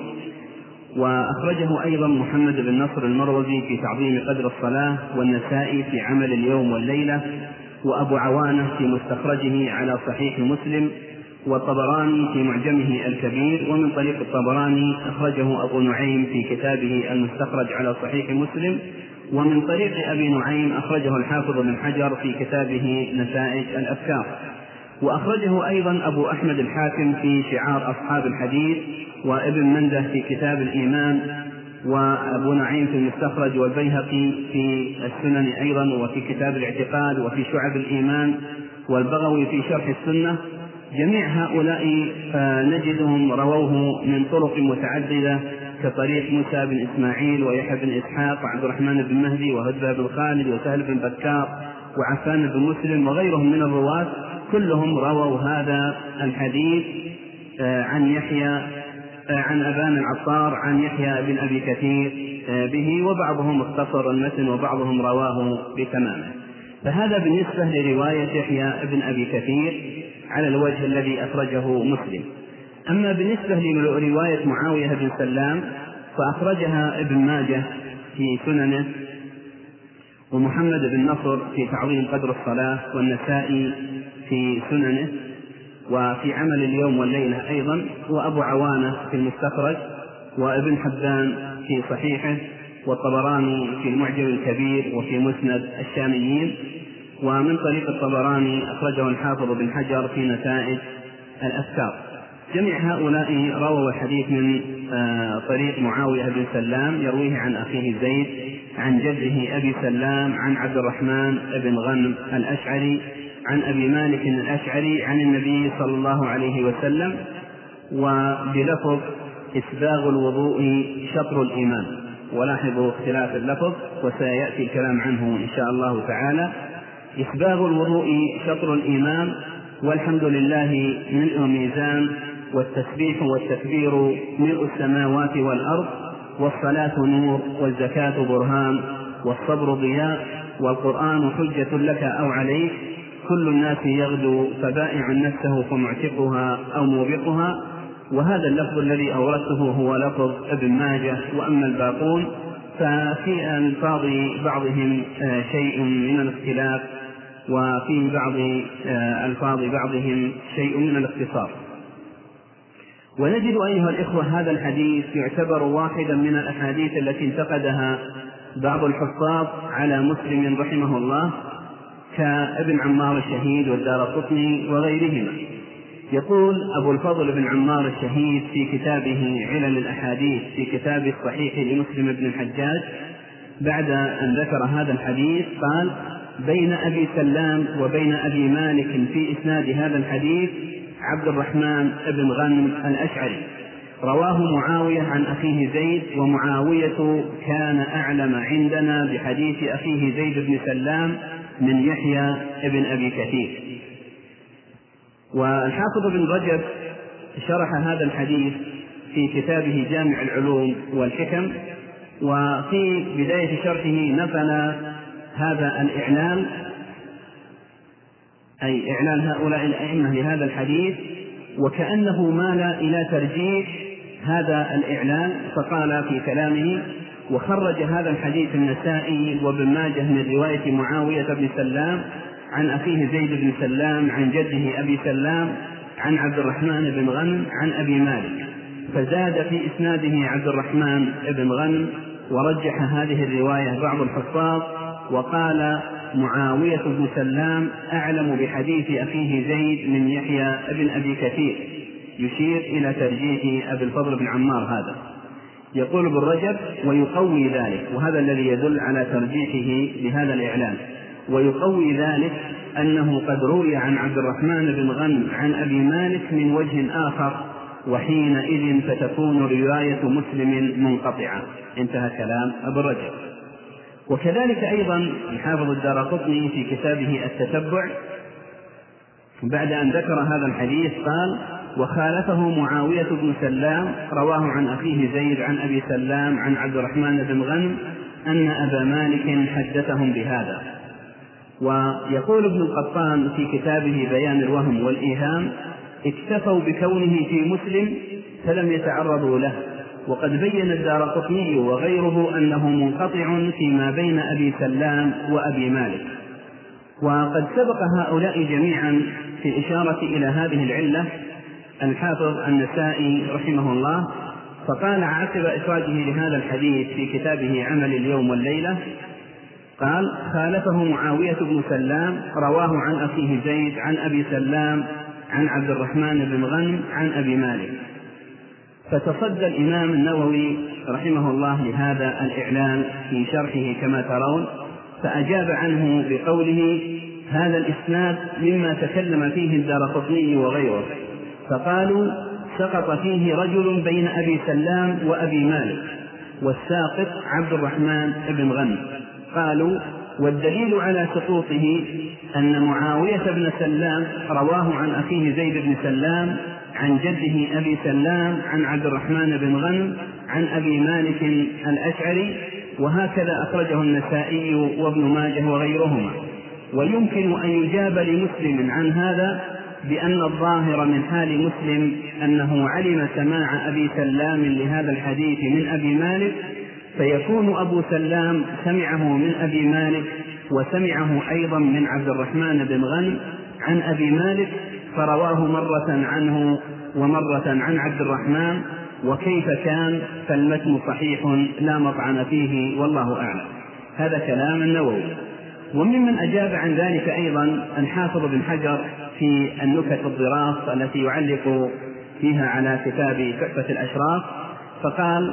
وأخرجه أيضا محمد بن نصر المروزي في تعظيم قدر الصلاة، والنسائي في عمل اليوم والليلة، وأبو عوانة في مستخرجه على صحيح مسلم، والطبراني في معجمه الكبير. ومن طريق الطبراني أخرجه أبو نعيم في كتابه المستخرج على صحيح مسلم، ومن طريق أبي نعيم أخرجه الحافظ بن حجر في كتابه نتائج الأفكار. وأخرجه أيضا أبو أحمد الحاكم في شعار أصحاب الحديث، وابن منده في كتاب الإيمان، وأبو نعيم في المستخرج، والبيهقي في السنن أيضا، وفي كتاب الاعتقاد، وفي شعب الإيمان، والبغوي في شرح السنة. جميع هؤلاء نجدهم رووه من طرق متعددة كطريق موسى بن إسماعيل ويحيى بن إسحاق وعبد الرحمن بن مهدي وهدبة بن خالد وسهل بن بكار وعفان بن مسلم وغيرهم من الرواة، كلهم رووا هذا الحديث عن يحيى عن أبان العطار عن يحيى بن أبي كثير به، وبعضهم اختصر المتن وبعضهم رواه بتمامه. فهذا بالنسبة لرواية يحيى بن أبي كثير على الوجه الذي أخرجه مسلم. أما بالنسبة لرواية معاوية بن سلام فأخرجها ابن ماجه في سننه، ومحمد بن نصر في تعظيم قدر الصلاة، والنسائي في سننه، وفي عمل اليوم والليلة أيضا، وأبو عوانة في المستخرج، وابن حبان في صحيحه، والطبراني في المعجم الكبير وفي مسند الشاميين. ومن طريق الطبراني أخرجه الحافظ بن حجر في نتائج الأذكار. جميع هؤلاء رووا الحديث من طريق معاوية بن سلام يرويه عن أخيه زيد عن جده أبي سلام عن عبد الرحمن بن غنم الأشعري عن أبي مالك الأشعري عن النبي صلى الله عليه وسلم، وبلفظ إسباغ الوضوء شطر الإيمان. ولاحظوا اختلاف اللفظ وسيأتي الكلام عنه إن شاء الله تعالى. إسباغ الوضوء شطر الإيمان، والحمد لله ملء الميزان، والتسبيح والتكبير ملء السماوات والأرض، والصلاة نور، والزكاة برهان، والصبر ضياء، والقرآن حجة لك أو عليك، كل الناس يغدو فبائع نفسه فمعتقها أو موبقها. وهذا اللفظ الذي أوردته هو لفظ ابن ماجه، وأما الباقون ففي ألفاظ بعضهم شيء من الاختلاف، وفي بعض ألفاظ بعضهم شيء من الاختصار. ونجد أيها الإخوة هذا الحديث يعتبر واحدا من الأحاديث التي انتقدها بعض الحفاظ على مسلم رحمه الله كابن عمار الشهيد والدارقطني وغيرهما، يقول أبو الفضل بن عمار الشهيد في كتابه علل الأحاديث في كتاب الصحيح لمسلم بن الحجاج بعد أن ذكر هذا الحديث قال: بين أبي سلام وبين أبي مالك في إسناد هذا الحديث عبد الرحمن بن غنم الأشعري، رواه معاوية عن أخيه زيد، ومعاوية كان أعلم عندنا بحديث أخيه زيد بن سلام من يحيى بن أبي كثير. والحافظ بن رجب شرح هذا الحديث في كتابه جامع العلوم والحكم، وفي بداية شرحه نقل هذا الإعلان، أي إعلان هؤلاء الأئمة لهذا الحديث، وكأنه مال إلى ترجيح هذا الإعلان، فقال في كلامه: وخرج هذا الحديث النسائي وابن ماجه من رواية معاوية بن سلام عن أخيه زيد بن سلام عن جده أبي سلام عن عبد الرحمن بن غنم عن أبي مالك، فزاد في إسناده عبد الرحمن بن غنم، ورجح هذه الرواية بعض الحفاظ وقال: معاوية بن سلام أعلم بحديث أخيه زيد من يحيى بن أبي كثير، يشير إلى ترجيح أبي الفضل بن عمار هذا. يقول ابن رجب: ويقوي ذلك، وهذا الذي يدل على ترجيحه لهذا الإعلان، ويقوي ذلك أنه قد روي عن عبد الرحمن بن غنم عن أبي مالك من وجه آخر، وحينئذ فتكون رواية مسلم منقطعة. انتهى كلام ابن رجب. وكذلك أيضا الحافظ الدارقطني في كتابه التتبع بعد أن ذكر هذا الحديث قال: وخالفه معاوية بن سلام، رواه عن أخيه زيد عن أبي سلام عن عبد الرحمن بن غنم أن أبا مالك حدثهم بهذا. ويقول ابن القطان في كتابه بيان الوهم والإيهام: اكتفوا بكونه في مسلم فلم يتعرضوا له، وقد بين الدارقطني وغيره أنه منقطع فيما بين أبي سلام وأبي مالك. وقد سبق هؤلاء جميعا في الإشارة إلى هذه العلة الحافظ النسائي رحمه الله، فقال عقب إخراجه لهذا الحديث في كتابه عمل اليوم والليلة قال: خالفه معاوية بن سلام، رواه عن أخيه زيد عن أبي سلام عن عبد الرحمن بن غنم عن أبي مالك. فتصدى الإمام النووي رحمه الله لهذا الإعلان في شرحه كما ترون، فأجاب عنه بقوله: هذا الإسناد مما تكلم فيه الدارقطني وغيره، فقالوا: سقط فيه رجل بين أبي سلام وأبي مالك، والساقط عبد الرحمن بن غنم. قالوا: والدليل على سقوطه أن معاوية بن سلام رواه عن أخيه زيد بن سلام عن جده أبي سلام عن عبد الرحمن بن غنم عن أبي مالك الأشعري، وهكذا أخرجه النسائي وابن ماجه وغيرهما. ويمكن أن يجاب لمسلم عن هذا بأن الظاهر من حال مسلم أنه علم سماع أبي سلام لهذا الحديث من أبي مالك، فيكون أبو سلام سمعه من أبي مالك وسمعه أيضا من عبد الرحمن بن غنم عن أبي مالك، فرواه مرة عنه ومرة عن عبد الرحمن، وكيف كان فالمتن صحيح لا مطعن فيه والله أعلم. هذا كلام النووي. وممن أجاب عن ذلك أيضا الحافظ بن حجر في النكت الضراس التي يعلق فيها على كتاب تحفة الأشراف، فقال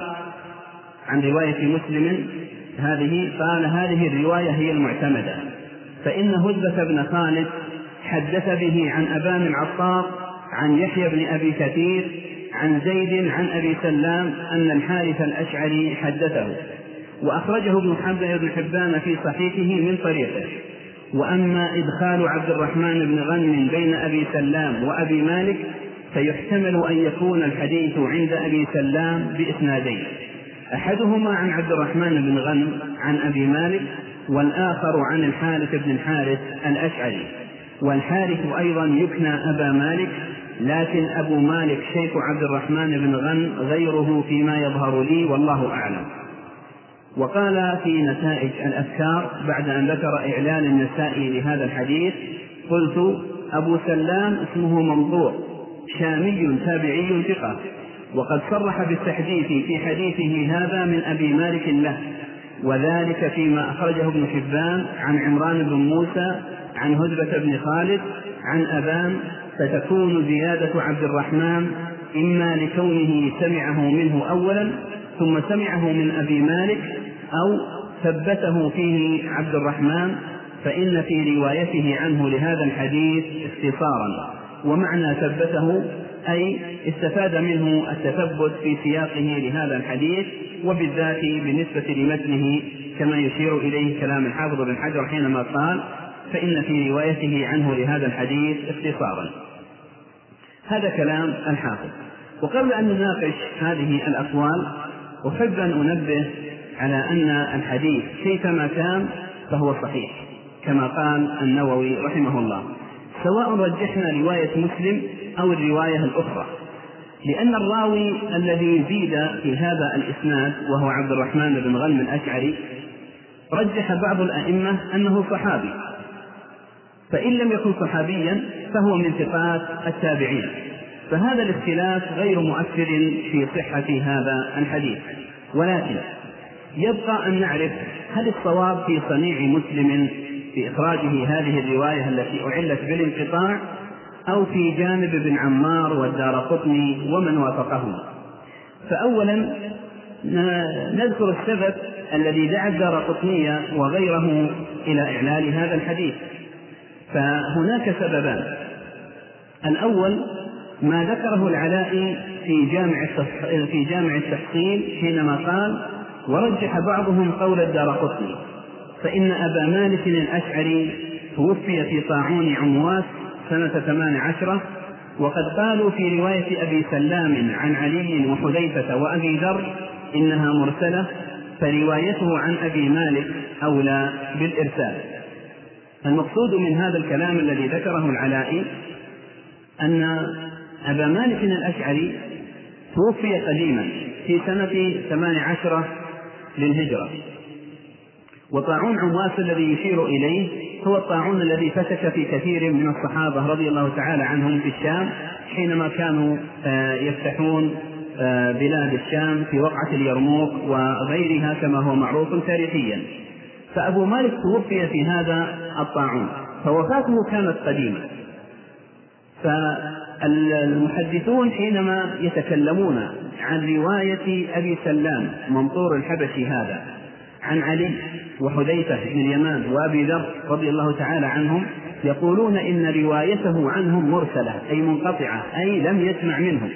عن رواية مسلم هذه، قال: هذه الرواية هي المعتمدة، فإن هدبة بن خالد حدث به عن أبان العطار عن يحيى بن أبي كثير عن زيد عن أبي سلام أن الحارث الأشعري حدثه، وأخرجه ابن حبان في صحيحه من طريقه. وأما إدخال عبد الرحمن بن غنم بين أبي سلام وأبي مالك فيحتمل أن يكون الحديث عند أبي سلام بإسنادين، أحدهما عن عبد الرحمن بن غنم عن أبي مالك، والآخر عن الحارث بن الحارث الأشعري. والحارث أيضا يكنى أبا مالك، لكن أبو مالك شيخ عبد الرحمن بن غنم غيره فيما يظهر لي والله أعلم. وقال في نتائج الأفكار بعد أن ذكر إعلان النسائي لهذا الحديث: قلت: أبو سلام اسمه منظور، شامي تابعي ثقة، وقد صرح بالتحديث في حديثه هذا من أبي مالك له، وذلك فيما أخرجه ابن حبان عن عمران بن موسى عن هدبة بن خالد عن أبان فتكون زيادة عبد الرحمن إما لكونه سمعه منه أولا ثم سمعه من أبي مالك، أو ثبته فيه عبد الرحمن، فإن في روايته عنه لهذا الحديث اختصارا. ومعنى ثبته أي استفاد منه التثبت في سياقه لهذا الحديث، وبالذات بالنسبة لمتنه كما يشير إليه كلام الحافظ بن حجر حينما قال فإن في روايته عنه لهذا الحديث اختصارا. هذا كلام الحافظ. وقبل أن نناقش هذه الأقوال أحب أن أنبه على أن الحديث كيفما كان فهو صحيح كما قال النووي رحمه الله، سواء رجحنا رواية مسلم أو الرواية الأخرى، لأن الراوي الذي زيد في هذا الإسناد وهو عبد الرحمن بن غنم الأشعري رجح بعض الأئمة أنه صحابي، فإن لم يكن صحابيا فهو من ثقات التابعين، فهذا الاختلاف غير مؤثر في صحة هذا الحديث. ولكن يبقى أن نعرف هل الصواب في صنيع مسلم في إخراجه هذه الرواية التي أعلت بالانقطاع، أو في جانب ابن عمار والدارقطني ومن وافقهم. فأولا نذكر السبب الذي دعا الدارقطني وغيره إلى إعلال هذا الحديث. فهناك سببان: الأول ما ذكره العلائي في جامع التحصيل حينما قال ورجح بعضهم قول الدارقطني، فإن أبا مالك الأشعري توفي في طاعون عمواس سنة 18، وقد قالوا في رواية أبي سلام عن علي وحذيفة وأبي ذر إنها مرسلة، فروايته عن أبي مالك أولى بالإرسال. المقصود من هذا الكلام الذي ذكره العلائي أن أبا مالك الأشعري توفي قديما في سنة 18 للهجرة، وطاعون عمواس الذي يشير إليه هو الطاعون الذي فسك في كثير من الصحابة رضي الله تعالى عنهم في الشام حينما كانوا يفتحون بلاد الشام في وقعة اليرموك وغيرها كما هو معروف تاريخيا. فأبو مالك توفي في هذا الطاعون، فوفاته كانت قديمة. فالمحدثون حينما يتكلمون عن رواية أبي سلام منصور الحبشي هذا عن علي وحذيفة بن اليمان وأبي ذر رضي الله تعالى عنهم، يقولون إن روايته عنهم مرسلة أي منقطعة، أي لم يسمع منهم.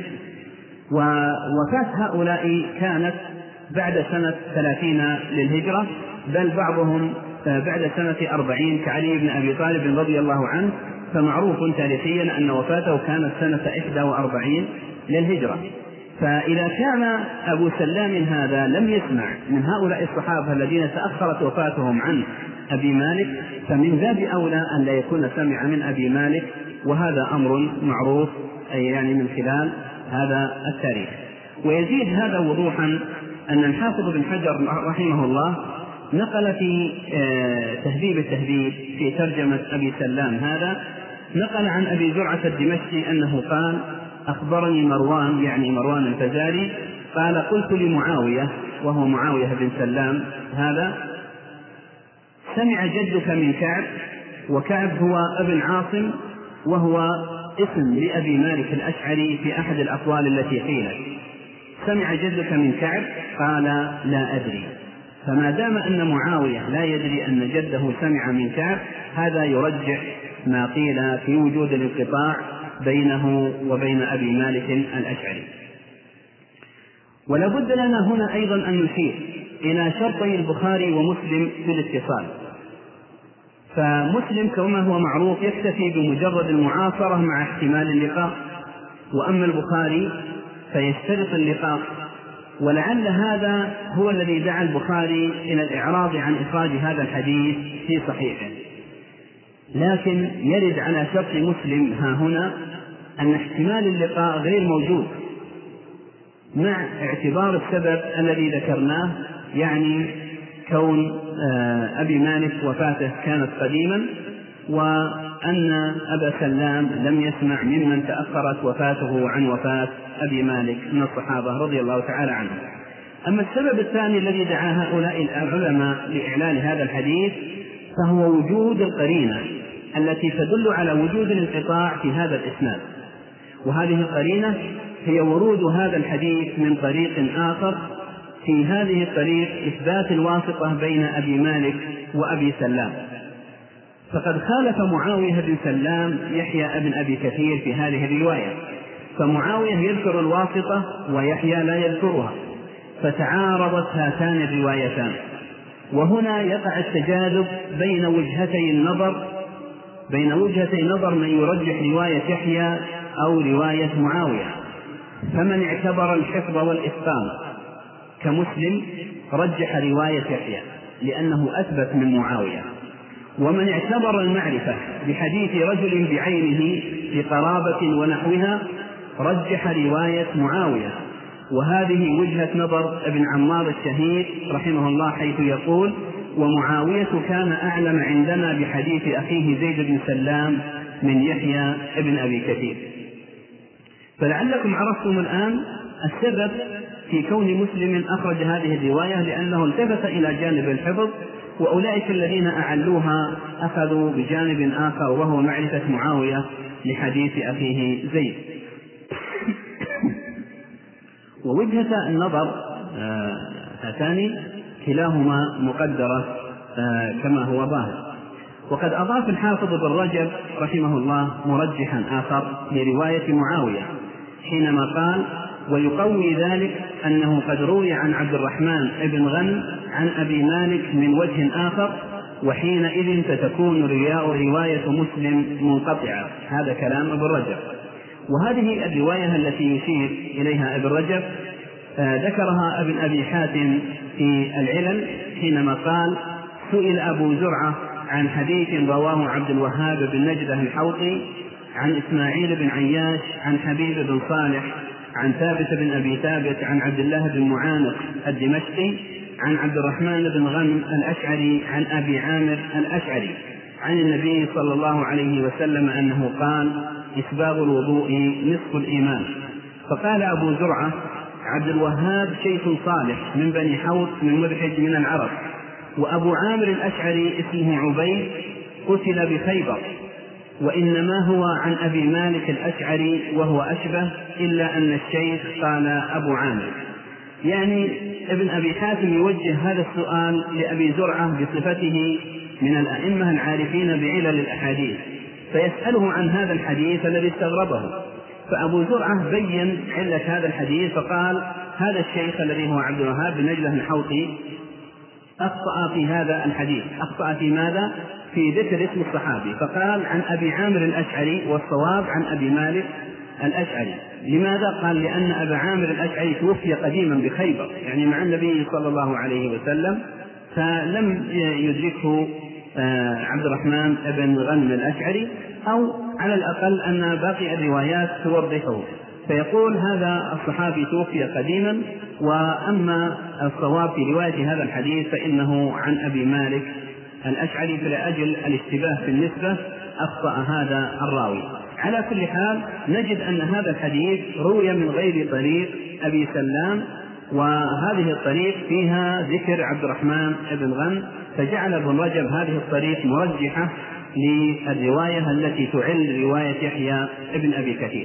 ووفاة هؤلاء كانت بعد سنة 30 للهجرة، بل بعضهم بعد سنة 40 كعلي بن أبي طالب رضي الله عنه، فمعروف تاريخيا أن وفاته كانت سنة 41 للهجرة. فإذا كان أبو سلام هذا لم يسمع من هؤلاء الصحابة الذين تأخرت وفاتهم عن أبي مالك، فمن باب أولى أن لا يكون سمع من أبي مالك، وهذا أمر معروف أي يعني من خلال هذا التاريخ. ويزيد هذا وضوحا أن الحافظ بن حجر رحمه الله نقل في تهذيب التهذيب في ترجمة أبي سلام هذا، نقل عن أبي زرعة الدمشقي أنه قال أخبرني مروان يعني مروان الفزاري قال قلت لمعاوية وهو معاوية بن سلام هذا سمع جدك من كعب، وكعب هو ابن عاصم وهو اسم لأبي مالك الأشعري في أحد الأقوال التي قيلت، سمع جدك من كعب؟ قال لا أدري. فما دام أن معاوية لا يدري أن جده سمع من كعب، هذا يرجح ما قيل في وجود الانقطاع بينه وبين أبي مالك الأشعري. ولا بد لنا هنا أيضا أن نشير إلى شرطي البخاري ومسلم في الاتصال. فمسلم كما هو معروف يكتفي بمجرد المعاصرة مع احتمال اللقاء، وأما البخاري فيشترط اللقاء، ولعل هذا هو الذي دعا البخاري إلى الإعراض عن إخراج هذا الحديث في صحيحه. لكن يرد على شرط مسلم ها هنا أن احتمال اللقاء غير موجود، مع اعتبار السبب الذي ذكرناه، يعني كون أبي مالك وفاته كانت قديما، وأن أبا سلام لم يسمع ممن تأخرت وفاته عن وفاة أبي مالك من الصحابة رضي الله تعالى عنهم. أما السبب الثاني الذي دعا هؤلاء العلماء لإعلان هذا الحديث فهو وجود القرينة التي تدل على وجود الانقطاع في هذا الإسناد، وهذه القرينة هي ورود هذا الحديث من طريق آخر. في هذه الطريق إثبات الواسطة بين أبي مالك وأبي سلام، فقد خالف معاوية بن سلام يحيى بن أبي كثير في هذه الرواية، فمعاوية يذكر الواسطة ويحيى لا يذكرها، فتعارضت هاتان الروايتان. وهنا يقع التجاذب بين وجهتي نظر من يرجح رواية يحيى أو رواية معاوية. فمن اعتبر الحفظ والإتقان كمسلم رجح رواية يحيى لأنه أثبت من معاوية، ومن اعتبر المعرفة بحديث رجل بعينه بقرابة ونحوها رجح رواية معاوية. وهذه وجهة نظر ابن عمار الشهيد رحمه الله، حيث يقول: ومعاوية كان أعلم عندنا بحديث أخيه زيد بن سلام من يحيى ابن أبي كثير. فلعلكم عرفتم الآن السبب في كون مسلم أخرج هذه الرواية، لأنه التفت إلى جانب الحفظ، وأولئك الذين أعلوها أخذوا بجانب آخر وهو معرفة معاوية لحديث أخيه زيد. ووجهة النظر هاتان كلاهما مقدرة كما هو ظاهر. وقد أضاف الحافظ بن رجب رحمه الله مرجحا آخر لرواية معاوية حينما قال: ويقوي ذلك أنه قد روي عن عبد الرحمن بن غنم عن أبي مالك من وجه آخر، وحينئذ ستكون رواية مسلم منقطعة. هذا كلام ابن رجب. وهذه الرواية التي يشير إليها ابن رجب ذكرها ابن أبي حاتم في العلل حينما قال: سئل أبو زرعة عن حديث رواه عبد الوهاب بن نجدة الحوطي عن إسماعيل بن عياش عن حبيب بن صالح عن ثابت بن أبي ثابت عن عبد الله بن معانق الدمشقي عن عبد الرحمن بن غنم الأشعري عن أبي عامر الأشعري عن النبي صلى الله عليه وسلم أنه قال: إسباغ الوضوء نصف الإيمان. فقال أبو زرعة: عبد الوهاب شيخ صالح من بني حوط من مذحج من العرب، وأبو عامر الأشعري اسمه عبيد قتل بخيبر، وإنما هو عن أبي مالك الأشعري وهو أشبه، إلا أن الشيخ قال أبو عامر. يعني ابن أبي حاتم يوجه هذا السؤال لأبي زرعة بصفته من الأئمة العارفين بعلل الأحاديث، فيسأله عن هذا الحديث الذي استغربه. فأبو زرعة بين علة هذا الحديث فقال: هذا الشيخ الذي هو عبد الوهاب بن نجدة الحوطي أخطأ في هذا الحديث. أخطأ في ماذا؟ في ذكر اسم الصحابي، فقال عن أبي عامر الأشعري، والصواب عن أبي مالك الأشعري. لماذا؟ قال: لأن أبا عامر الأشعري توفي قديما بخيبر، يعني مع النبي صلى الله عليه وسلم، فلم يدركه عبد الرحمن بن غنم الأشعري، أو على الأقل أن باقي الروايات توضحه. فيقول هذا الصحابي توفي قديما، وأما الصواب في رواية هذا الحديث فإنه عن أبي مالك الأشعري، فلأجل الاشتباه في النسبة أخطأ هذا الراوي. على كل حال نجد أن هذا الحديث روي من غير طريق أبي سلام، وهذه الطريق فيها ذكر عبد الرحمن بن غنم، فجعل ابن رجب هذه الطريق مرجحة للرواية التي تعل رواية يحيى ابن أبي كثير.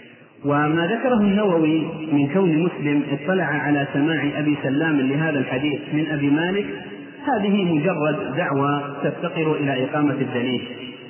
وما ذكره النووي من كون مسلم اطلع على سماع أبي سلام لهذا الحديث من أبي مالك، هذه مجرد دعوة تفتقر إلى إقامة الدليل،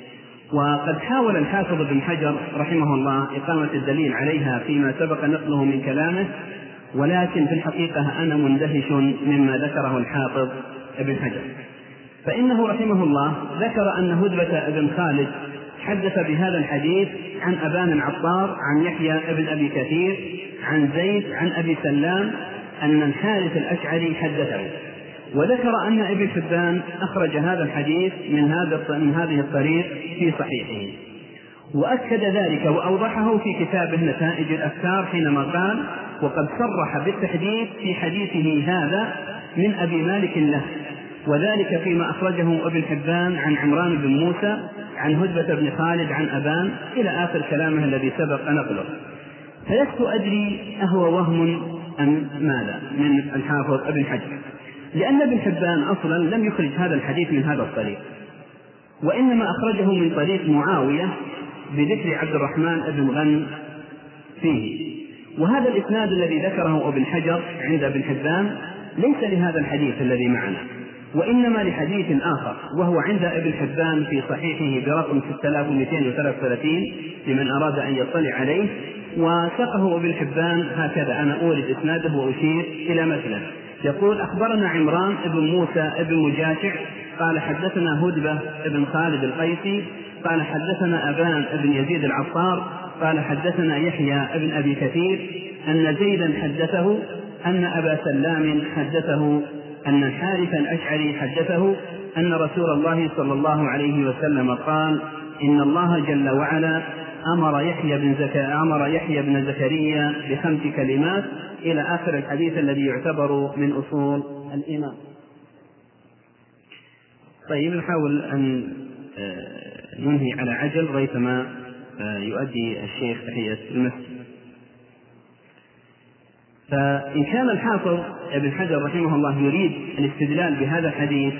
وقد حاول الحافظ بن حجر رحمه الله إقامة الدليل عليها فيما سبق نقله من كلامه، ولكن في الحقيقة أنا مندهش مما ذكره الحافظ ابن حجر. فإنه رحمه الله ذكر أن هدبة بن خالد حدث بهذا الحديث عن أبان العطار عن يحيى بن أبي كثير عن زيد عن أبي سلام أن الحارث الأشعري حدثه، وذكر أن ابن حبان أخرج هذا الحديث من هذه الطريق في صحيحه، وأكد ذلك وأوضحه في كتابه نتائج الأفكار حينما قال: وقد صرح بالتحديث في حديثه هذا من أبي مالك له، وذلك فيما أخرجه ابن حبان عن عمران بن موسى عن هدبة بن خالد عن أبان إلى آخر كلامه الذي سبق نقله. فلست أدري أهو وهم أم ماذا من الحافظ ابن حجر، لأن ابن حبان أصلا لم يخرج هذا الحديث من هذا الطريق، وإنما أخرجه من طريق معاوية بذكر عبد الرحمن بن غنم فيه. وهذا الإسناد الذي ذكره ابن حجر عند ابن حبان ليس لهذا الحديث الذي معنا، وإنما لحديث آخر وهو عند ابن حبان في صحيحه برقم 6233 لمن أراد أن يطلع عليه، وسقه ابن حبان هكذا. أنا أورد إسناده وأشير إلى مثله. يقول: أخبرنا عمران بن موسى بن مجاشع قال حدثنا هدبة بن خالد القيسي قال حدثنا أبان بن يزيد العطار قال حدثنا يحيى بن أبي كثير أن زيدا حدثه أن أبا سلام حدثه أن الحارث الأشعري حدثه أن رسول الله صلى الله عليه وسلم قال: إن الله جل وعلا أمر يحيى بن زكريا ب5 كلمات إلى آخر الحديث الذي يعتبر من أصول الإيمان. طيب، نحاول أن ننهي على عجل ريثما يؤدي الشيخ تحية المسجد. فإن كان الحافظ ابن حجر رحمه الله يريد الاستدلال بهذا الحديث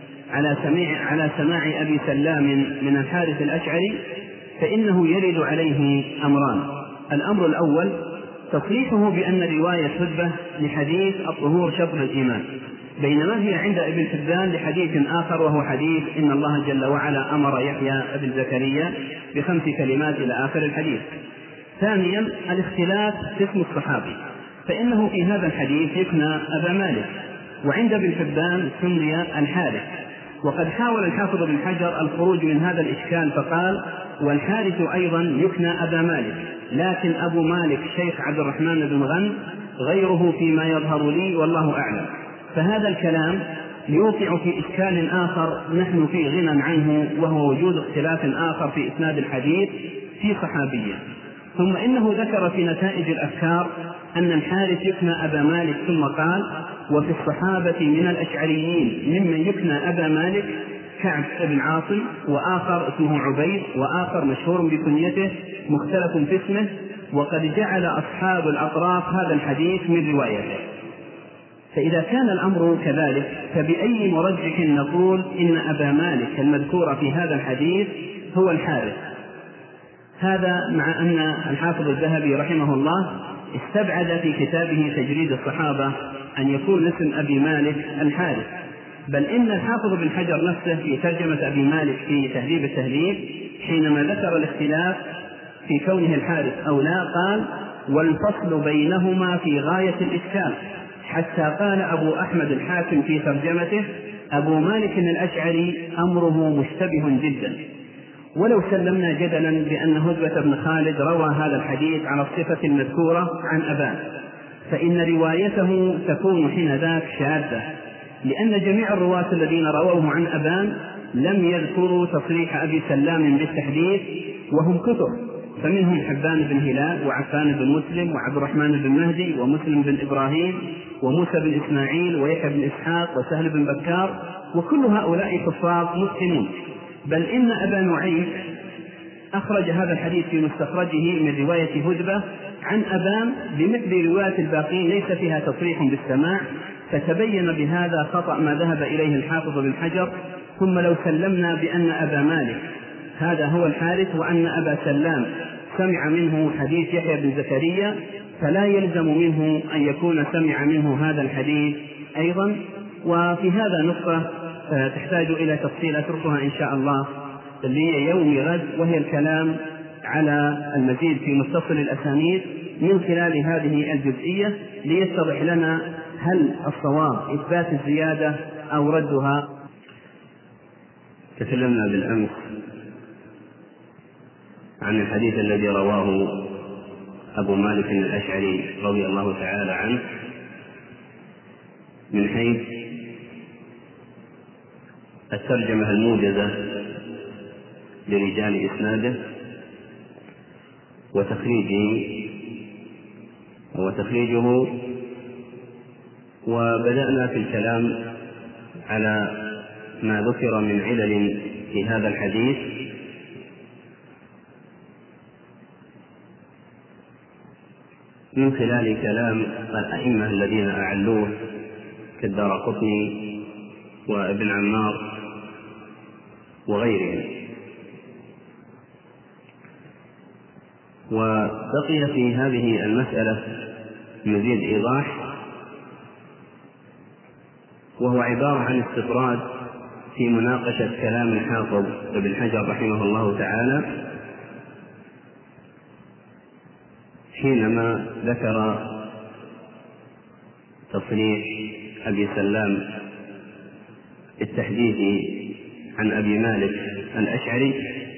على سماع أبي سلام من الحارث الأشعري، فإنه يرد عليه أمران. الأمر الأول تصريحه بأن رواية هدبة لحديث الطهور شطر الإيمان، بينما هي عند ابن حبان لحديث آخر وهو حديث إن الله جل وعلا أمر يحيى بن زكريا ب5 كلمات إلى آخر الحديث. ثانيا الاختلاف في اسم الصحابي، فإنه في هذا الحديث يكنى أبا مالك، وعند ابن حبان سمي الحارث. وقد حاول الحافظ بن حجر الخروج من هذا الإشكال فقال: والحارث أيضا يكنى أبا مالك، لكن أبو مالك شيخ عبد الرحمن بن غنم غيره فيما يظهر لي والله أعلم. فهذا الكلام يوقع في إشكال آخر نحن في غنى عنه، وهو وجود اختلاف آخر في إسناد الحديث في صحابية. ثم إنه ذكر في نتائج الأفكار أن الحارث يكنى أبا مالك، ثم قال: وفي الصحابة من الأشعريين ممن يكنى أبا مالك كعب بن عاصم، وآخر اسمه عبيد، وآخر مشهور بكنيته مختلف في اسمه، وقد جعل أصحاب الأطراف هذا الحديث من روايته. فإذا كان الأمر كذلك فبأي مرجح نقول إن أبا مالك المذكور في هذا الحديث هو الحارث؟ هذا مع أن الحافظ الذهبي رحمه الله استبعد في كتابه تجريد الصحابة أن يكون اسم أبي مالك الحارث، بل إن الحافظ بن حجر نفسه في ترجمة أبي مالك في تهذيب التهذيب حينما ذكر الاختلاف في كونه الحارث أو لا قال: والفصل بينهما في غاية الإشكال، حتى قال أبو أحمد الحاكم في ترجمته: أبو مالك الأشعري أمره مشتبه جدا. ولو سلمنا جدلا بأن هدبة بن خالد روى هذا الحديث على الصفة المذكورة عن أبان، فإن روايته تكون حين ذاك شاذة، لأن جميع الرواة الذين رووه عن أبان لم يذكروا تصريح أبي سلام بالتحديث، وهم كثر، فمنهم حبان بن هلال وعفان بن مسلم وعبد الرحمن بن مهدي ومسلم بن إبراهيم وموسى بن إسماعيل ويحيى بن إسحاق وسهل بن بكار، وكل هؤلاء حفاظ مسلمون. بل إن أبا نعيم أخرج هذا الحديث في مستخرجه من رواية هدبة عن أبان بمثل رواية الباقين ليس فيها تصريح بالسماع، فتبين بهذا خطأ ما ذهب إليه الحافظ بن حجر. ثم لو سلمنا بأن أبا مالك هذا هو الحارث، وأن أبا سلام سمع منه حديث يحيى بن زكريا، فلا يلزم منه أن يكون سمع منه هذا الحديث أيضا. وفي هذا نقطة تحتاج إلى تفصيل أتركها إن شاء الله ليوم غد، وهي الكلام على المزيد في متصل الأسانيد من خلال هذه الجزئية، ليتضح لنا هل الصواب إثبات الزيادة أو ردها. تكلمنا بالأمس عن الحديث الذي رواه أبو مالك الأشعري رضي الله تعالى عنه من حيث الترجمة الموجزة لرجال إسناده وتخريجه، وبدأنا في الكلام على ما ذكر من علل في هذا الحديث، من خلال كلام الأئمة الذين أعلوه كالدارقطني وابن عمار وغيرهم. وبقي في هذه المسألة مزيد إيضاح، وهو عبارة عن استطراد في مناقشة كلام الحافظ ابن حجر رحمه الله تعالى حينما ذكر تصريح أبي سلام بالتحديث عن أبي مالك الأشعري،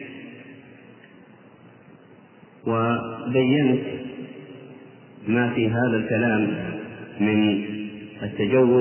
وبينت ما في هذا الكلام من التجوز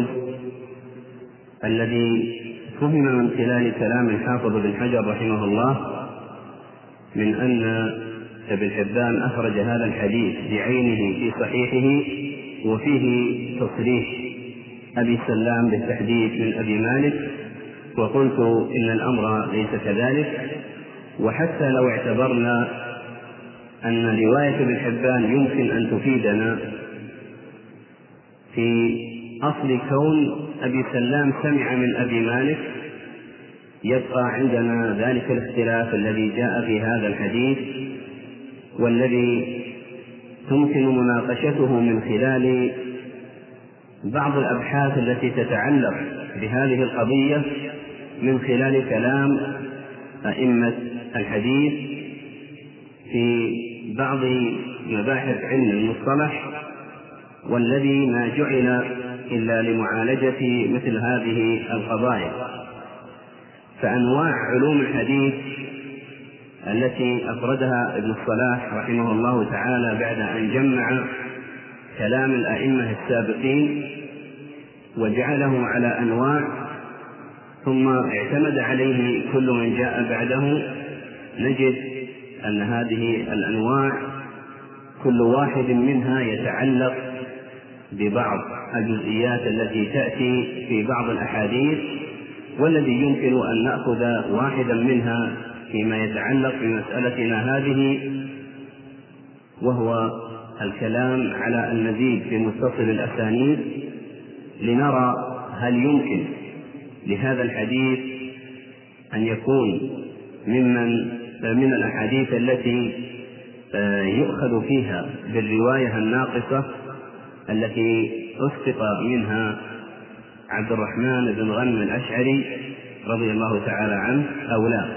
الذي فهم من خلال كلام الحافظ ابن حجر رحمه الله من أن ابن حبان أخرج هذا الحديث بعينه في صحيحه وفيه تصريح أبي سلام بالتحديث من أبي مالك، وقلت إن الأمر ليس كذلك. وحتى لو اعتبرنا أن رواية ابن حبان يمكن أن تفيدنا في أصل كون أبي سلام سمع من أبي مالك، يبقى عندنا ذلك الاختلاف الذي جاء في هذا الحديث، والذي تمكن مناقشته من خلال بعض الأبحاث التي تتعلق بهذه القضية من خلال كلام أئمة الحديث في بعض مباحث علم المصطلح، والذي ما جعل إلا لمعالجة مثل هذه القضايا. فأنواع علوم الحديث التي أفردها ابن الصلاح رحمه الله تعالى بعد أن جمع كلام الأئمة السابقين وجعله على أنواع ثم اعتمد عليه كل من جاء بعده، نجد أن هذه الأنواع كل واحد منها يتعلق ببعض الجزئيات التي تأتي في بعض الأحاديث، والذي يمكن أن نأخذ واحدا منها فيما يتعلق بمسألتنا هذه، وهو الكلام على المزيد في متصل الأسانيد، لنرى هل يمكن لهذا الحديث أن يكون من الأحاديث التي يؤخذ فيها بالرواية الناقصة التي أسقط منها عبد الرحمن بن غنم الأشعري رضي الله تعالى عنه أو لا.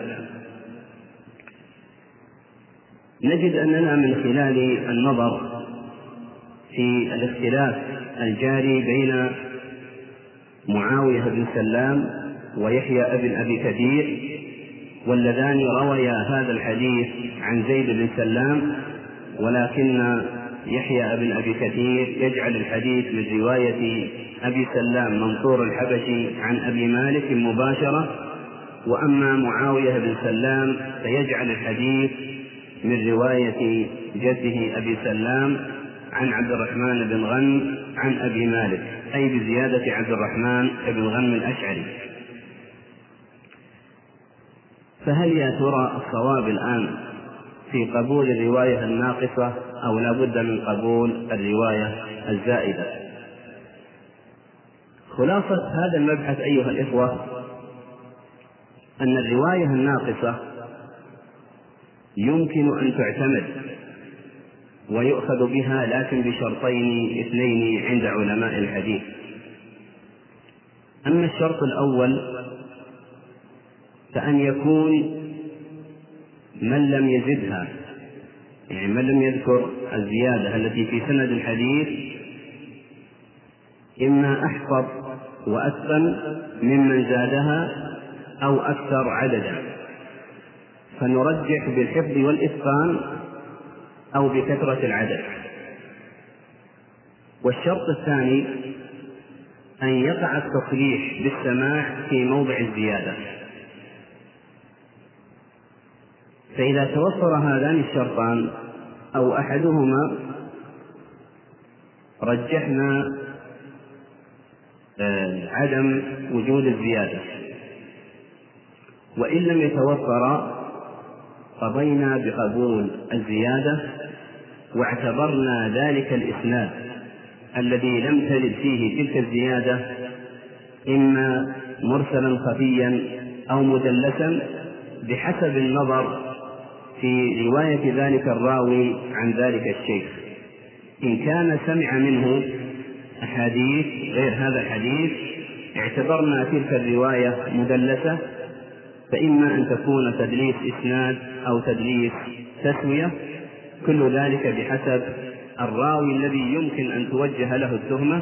نجد أننا من خلال النظر في الاختلاف الجاري بين معاوية بن سلام ويحيى بن أبي كثير، واللذان رويا هذا الحديث عن زيد بن سلام، ولكن يحيى بن أبي كثير يجعل الحديث من رواية أبي سلام منصور الحبشي عن أبي مالك مباشرة، وأما معاوية بن سلام فيجعل الحديث من رواية جده أبي سلام عن عبد الرحمن بن غنم عن أبي مالك، أي بزيادة عبد الرحمن بن غنم الأشعري. فهل يا ترى الصواب الآن في قبول الرواية الناقصة أو لا بد من قبول الرواية الزائدة؟ خلاصة هذا المبحث أيها الإخوة أن الرواية الناقصة يمكن أن تعتمد ويؤخذ بها، لكن بشرطين اثنين عند علماء الحديث. أما الشرط الأول فأن يكون من لم يزدها، يعني من لم يذكر الزيادة التي في سند الحديث، إما أحفظ وأتقن ممن زادها أو أكثر عددا، فنرجح بالحفظ والإتقان أو بكثرة العدد. والشرط الثاني أن يقع التصريح بالسماع في موضع الزيادة. فإذا توفر هذان الشرطان أو أحدهما رجحنا عدم وجود الزيادة، وإن لم يتوفر قضينا بقبول الزيادة، واعتبرنا ذلك الإسناد الذي لم ترد فيه تلك الزيادة إما مرسلا خفيا أو مدلسا بحسب النظر في رواية ذلك الراوي عن ذلك الشيخ. إن كان سمع منه أحاديث غير هذا الحديث اعتبرنا تلك الرواية مدلسة، فإما أن تكون تدليس إسناد أو تدليس تسوية، كل ذلك بحسب الراوي الذي يمكن أن توجه له التهمة.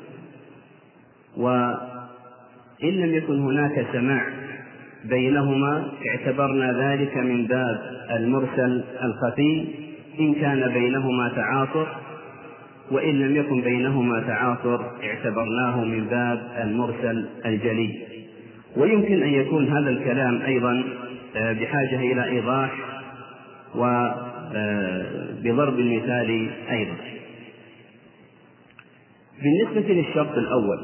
وإن لم يكن هناك سماع بينهما اعتبرنا ذلك من باب المرسل الخفي إن كان بينهما تعاصر، وإن لم يكن بينهما تعاصر اعتبرناه من باب المرسل الجلي. ويمكن أن يكون هذا الكلام أيضا بحاجة إلى إيضاح وبضرب المثال أيضا. بالنسبة للشرط الأول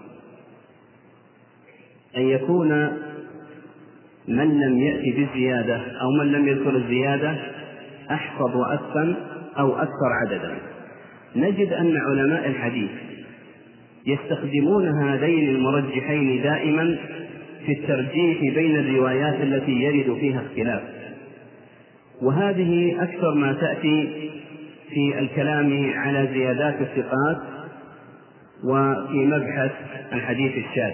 أن يكون من لم يأتي بالزيادة أو من لم يذكر الزيادة أحفظ وأتقن أو أكثر عددا، نجد أن علماء الحديث يستخدمون هذين المرجحين دائما في الترجيح بين الروايات التي يرد فيها اختلاف، وهذه أكثر ما تأتي في الكلام على زيادات الثقات وفي مبحث الحديث الشاذ.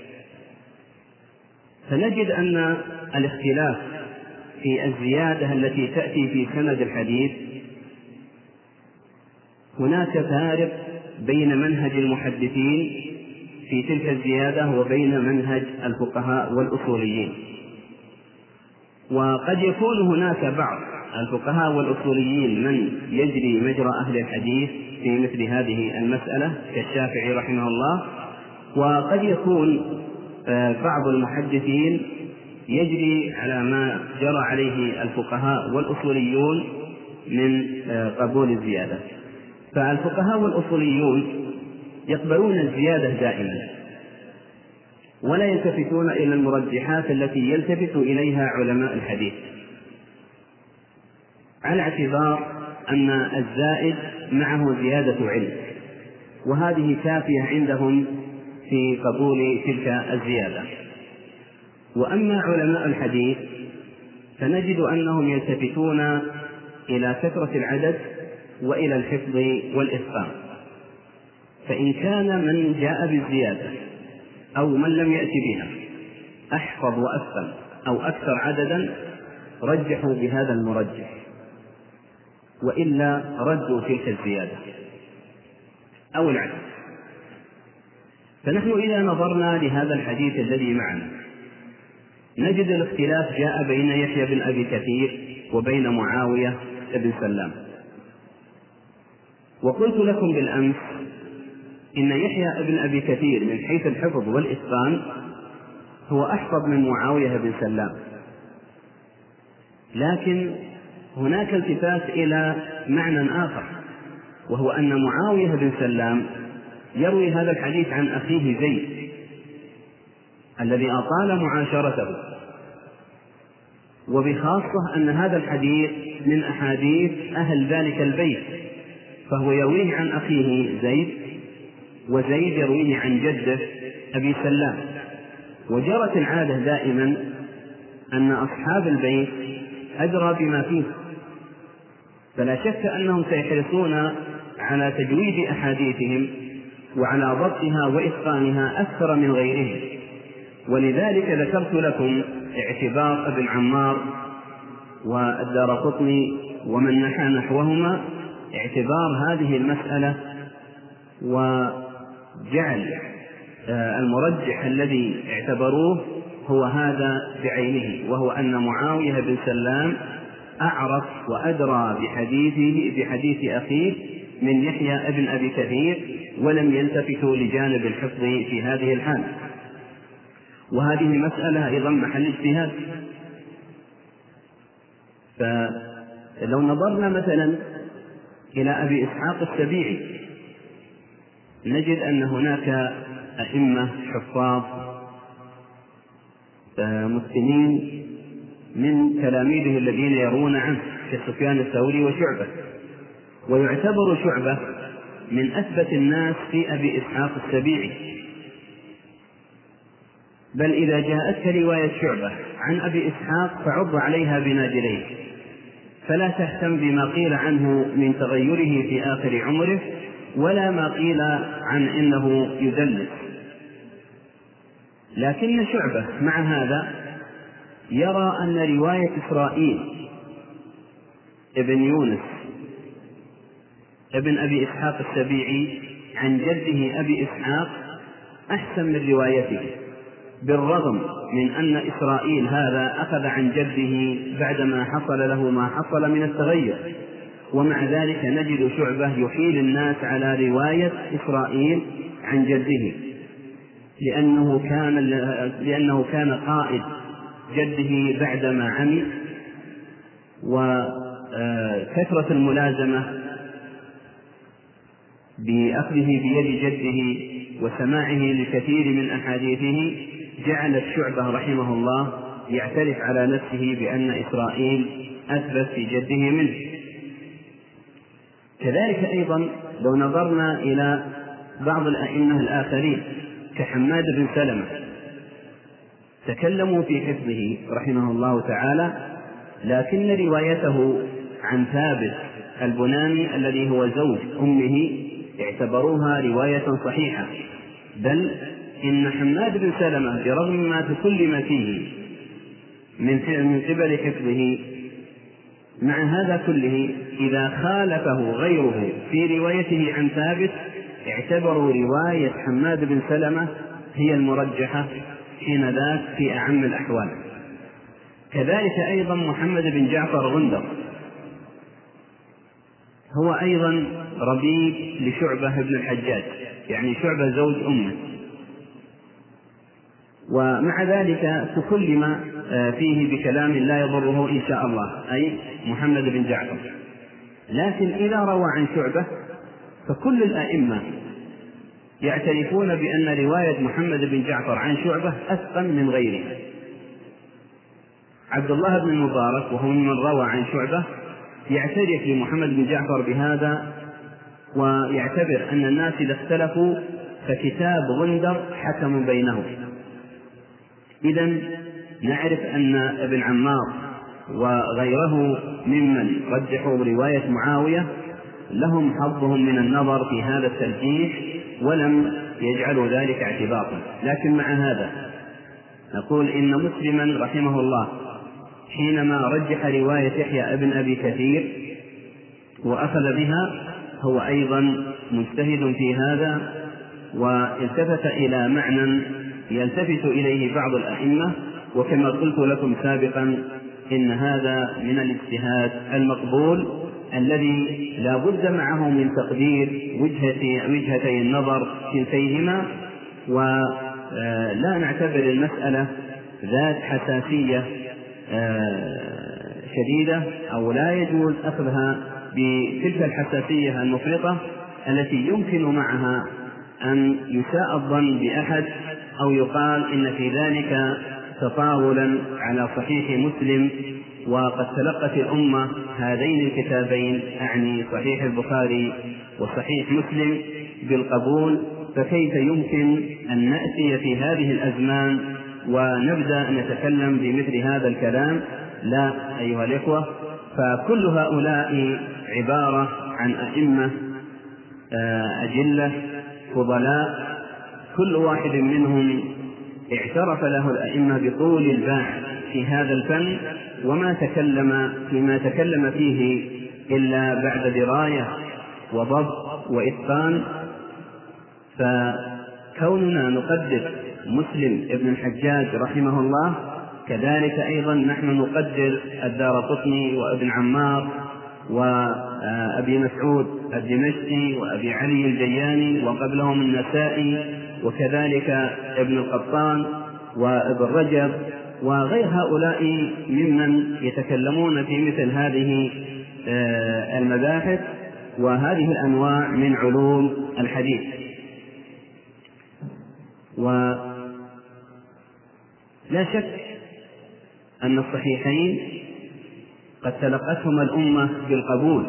فنجد أن الاختلاف في الزيادة التي تأتي في سند الحديث هناك فارق بين منهج المحدثين في تلك الزيادة وبين منهج الفقهاء والأصوليين. وقد يكون هناك بعض الفقهاء والأصوليين من يجري مجرى أهل الحديث في مثل هذه المسألة كالشافعي رحمه الله، وقد يكون بعض المحدثين يجري على ما جرى عليه الفقهاء والأصوليون من قبول الزيادة. فالفقهاء والأصوليون يقبلون الزيادة دائما ولا يلتفتون إلى المرجحات التي يلتفت إليها علماء الحديث، على اعتبار أن الزائد معه زيادة علم، وهذه كافية عندهم في قبول تلك الزيادة. وأما علماء الحديث فنجد أنهم يلتفتون إلى كثرة العدد وإلى الحفظ والإتقان، فإن كان من جاء بالزيادة أو من لم يأتي بها أحفظ وأتقن أو أكثر عددا رجحوا بهذا المرجح، وإلا ردوا تلك الزيادة أو العدد. فنحن إذا نظرنا لهذا الحديث الذي معنا نجد الاختلاف جاء بين يحيى بن أبي كثير وبين معاوية بن سلام. وقلت لكم بالأمس إن يحيى بن أبي كثير من حيث الحفظ والإتقان هو أحفظ من معاوية بن سلام، لكن هناك التفات إلى معنى آخر، وهو أن معاوية بن سلام يروي هذا الحديث عن أخيه زيد الذي أطال معاشرته، وبخاصة أن هذا الحديث من أحاديث أهل ذلك البيت، فهو يرويه عن أخيه زيد، وزيد يرويه عن جده أبي سلام. وجرت العادة دائما أن أصحاب البيت أدرى بما فيه، فلا شك أنهم سيحرصون على تجويد أحاديثهم وعلى ضبطها وإتقانها أكثر من غيرهم. ولذلك ذكرت لكم اعتبار ابن عمار والدارقطني ومن نحى نحوهما اعتبار هذه المسألة، وجعل المرجح الذي اعتبروه هو هذا بعينه، وهو أن معاوية بن سلام أعرف وأدرى بحديث أخيه من يحيى بن أبي كثير، ولم يلتفتوا لجانب الحفظ في هذه الحال. وهذه مسألة أيضا محل اجتهاد. فلو نظرنا مثلا إلى أبي إسحاق السبيعي نجد أن هناك أئمة حفاظ مسلمين من تلاميذه الذين يرون عنه كسفيان الثوري وشعبة، ويعتبر شعبة من أثبت الناس في أبي إسحاق السبيعي. بل إذا جاءتك رواية شعبة عن أبي إسحاق فعض عليها بناجليك، فلا تهتم بما قيل عنه من تغيره في آخر عمره، ولا ما قيل عن إنه يدلس. لكن شعبة مع هذا يرى أن رواية إسرائيل ابن يونس ابن أبي إسحاق السبيعي عن جده أبي إسحاق أحسن من روايته، بالرغم من أن إسرائيل هذا أخذ عن جده بعدما حصل له ما حصل من التغير، ومع ذلك نجد شعبة يحيل الناس على رواية إسرائيل عن جده، لأنه كان قائد جده بعدما عمي، وكثرة الملازمة بأخذه بيد جده وسماعه لكثير من أحاديثه جعلت شعبة رحمه الله يعترف على نفسه بأن إسرائيل أثبت في جده منه. كذلك أيضا لو نظرنا إلى بعض الأئمة الآخرين كحماد بن سلمة تكلموا في حفظه رحمه الله تعالى، لكن روايته عن ثابت البناني الذي هو زوج أمه اعتبروها رواية صحيحة، بل إن حماد بن سلمة برغم ما تكلم فيه من قبل حفظه، مع هذا كله إذا خالفه غيره في روايته عن ثابت اعتبروا رواية حماد بن سلمة هي المرجحة حين ذاك في أعم الأحوال. كذلك أيضا محمد بن جعفر غندر هو أيضا ربيب لشعبة بن الحجاج، يعني شعبة زوج أمه، ومع ذلك تكلم فيه بكلام لا يضره إن شاء الله، أي محمد بن جعفر. لكن إذا روى عن شعبة فكل الأئمة يعترفون بأن رواية محمد بن جعفر عن شعبة أثقل من غيره. عبد الله بن المبارك وهو من روى عن شعبة يعترف لمحمد بن جعفر بهذا، ويعتبر أن الناس إذا اختلفوا فكتاب غندر حكم بينهم. إذن نعرف أن ابن عمار وغيره ممن رجحوا رواية معاوية لهم حظهم من النظر في هذا الترجيح ولم يجعلوا ذلك اعتبارا. لكن مع هذا نقول إن مسلما رحمه الله حينما رجح رواية يحيى ابن أبي كثير وأخذ بها هو أيضا مجتهد في هذا، والتفت إلى معنى يلتفت إليه بعض الأئمة، وكما قلت لكم سابقا إن هذا من الاجتهاد المقبول الذي لا بد معه من تقدير وجهتي النظر كلتيهما، ولا نعتبر المسألة ذات حساسية شديدة، أو لا يجوز أخذها بتلك الحساسية المفرطة التي يمكن معها أن يساء الظن بأحد أو يقال إن في ذلك تطاولا على صحيح مسلم، وقد تلقت الأمة هذين الكتابين أعني صحيح البخاري وصحيح مسلم بالقبول، فكيف يمكن أن نأتي في هذه الأزمان ونبدأ نتكلم بمثل هذا الكلام؟ لا أيها الإخوة، فكل هؤلاء عبارة عن أئمة أجلة فضلاء، كل واحد منهم اعترف له الأئمة بطول الباع في هذا الفن، وما تكلم فيما تكلم فيه إلا بعد دراية وضبط وإتقان. فكوننا نقدر مسلم ابن الحجاج رحمه الله، كذلك أيضا نحن نقدر الدارقطني وابن عمار وأبي مسعود الدمشقي وأبي علي الجياني وقبلهم النسائي، وكذلك ابن القطان وابن رجب وغير هؤلاء ممن يتكلمون في مثل هذه المباحث وهذه الأنواع من علوم الحديث. ولا شك أن الصحيحين قد تلقتهما الأمة بالقبول،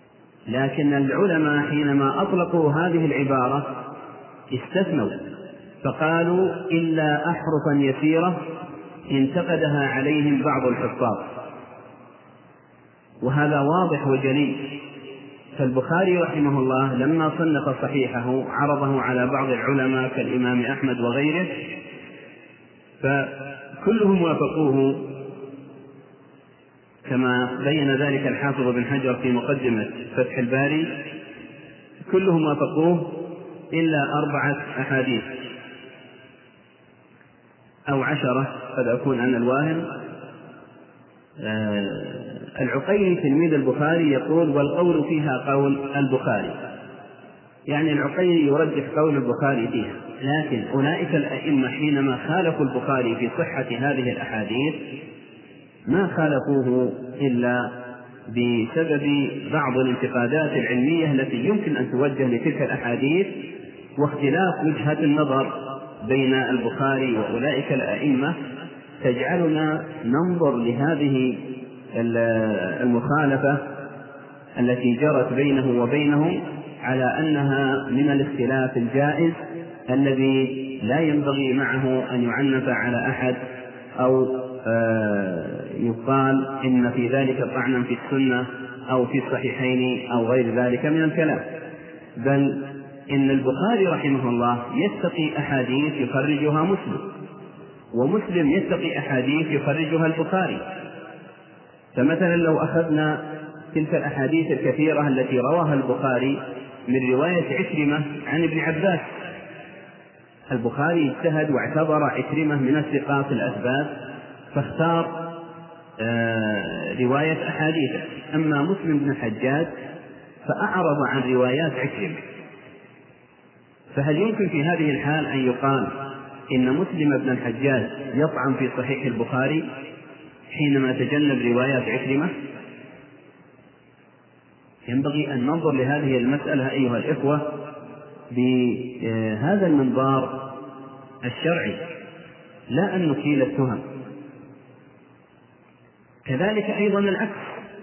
لكن العلماء حينما أطلقوا هذه العبارة استثنوا فقالوا إلا أحرفا يسيرة انتقدها عليهم بعض الحفاظ، وهذا واضح وجلي. فالبخاري رحمه الله لما صنف صحيحه عرضه على بعض العلماء كالإمام أحمد وغيره، فكلهم وافقوه كما بين ذلك الحافظ بن حجر في مقدمة فتح الباري، كلهم وافقوه إلا 4 أحاديث أو 10 قد أكون أنا الواهم. العقيلي تلميذ البخاري يقول: والقول فيها قول البخاري، يعني العقيلي يرجح قول البخاري فيها، لكن أولئك الأئمة حينما خالفوا البخاري في صحة هذه الأحاديث ما خالفوه إلا بسبب بعض الانتقادات العلمية التي يمكن أن توجه لتلك الأحاديث، واختلاف وجهة النظر بين البخاري وأولئك الأئمة تجعلنا ننظر لهذه المخالفة التي جرت بينه وبينهم على أنها من الاختلاف الجائز الذي لا ينبغي معه أن يعنف على أحد أو يقال إن في ذلك طعنا في السنة أو في الصحيحين أو غير ذلك من الكلام، بل إن البخاري رحمه الله يتقي أحاديث يخرجها مسلم، ومسلم يتقي أحاديث يخرجها البخاري. فمثلا لو أخذنا تلك الأحاديث الكثيرة التي رواها البخاري من رواية عكرمة عن ابن عباس، البخاري اجتهد واعتبر عكرمة من الثقات الأثبات فاختار رواية أحاديثه. أما مسلم بن الحجاج فأعرض عن روايات عكرمة. فهل يمكن في هذه الحال أن يقال إن مسلم بن الحجاج يطعن في صحيح البخاري حينما تجنب روايات عكرمة؟ ينبغي أن ننظر لهذه المسألة أيها الإخوة بهذا المنظار الشرعي، لا أن نكيل التهم. كذلك أيضا العكس،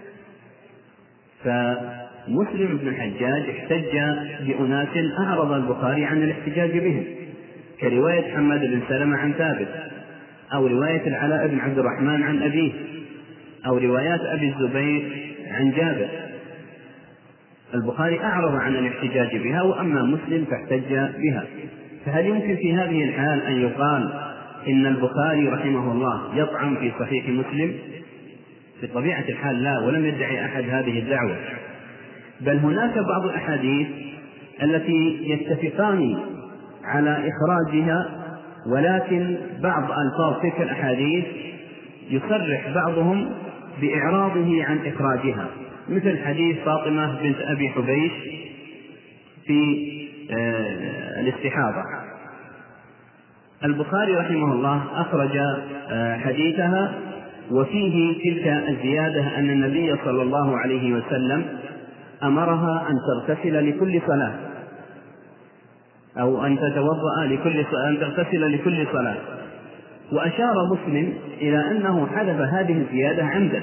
فمسلم بن الحجاج احتج بأناس أعرض البخاري عن الاحتجاج بهم، كرواية حماد بن سلمة عن ثابت، أو رواية العلاء بن عبد الرحمن عن أبيه، أو روايات أبي الزبير عن جابر. البخاري أعرض عن الاحتجاج بها، وأما مسلم فاحتج بها. فهل يمكن في هذه الحال أن يقال إن البخاري رحمه الله يطعن في صحيح مسلم؟ بطبيعة الحال لا، ولم يدعي أحد هذه الدعوة، بل هناك بعض الأحاديث التي يتفقان على إخراجها، ولكن بعض ألفاظ تلك الأحاديث يصرح بعضهم بإعراضه عن إخراجها، مثل حديث فاطمة بنت أبي حبيش في الاستحاضة. البخاري رحمه الله أخرج حديثها، وفيه تلك الزيادة أن النبي صلى الله عليه وسلم أمرها أن تغتسل لكل صلاة، أو أن تتوضأ أن تغتسل لكل صلاة، وأشار مسلم إلى أنه حذف هذه الزيادة عمدا،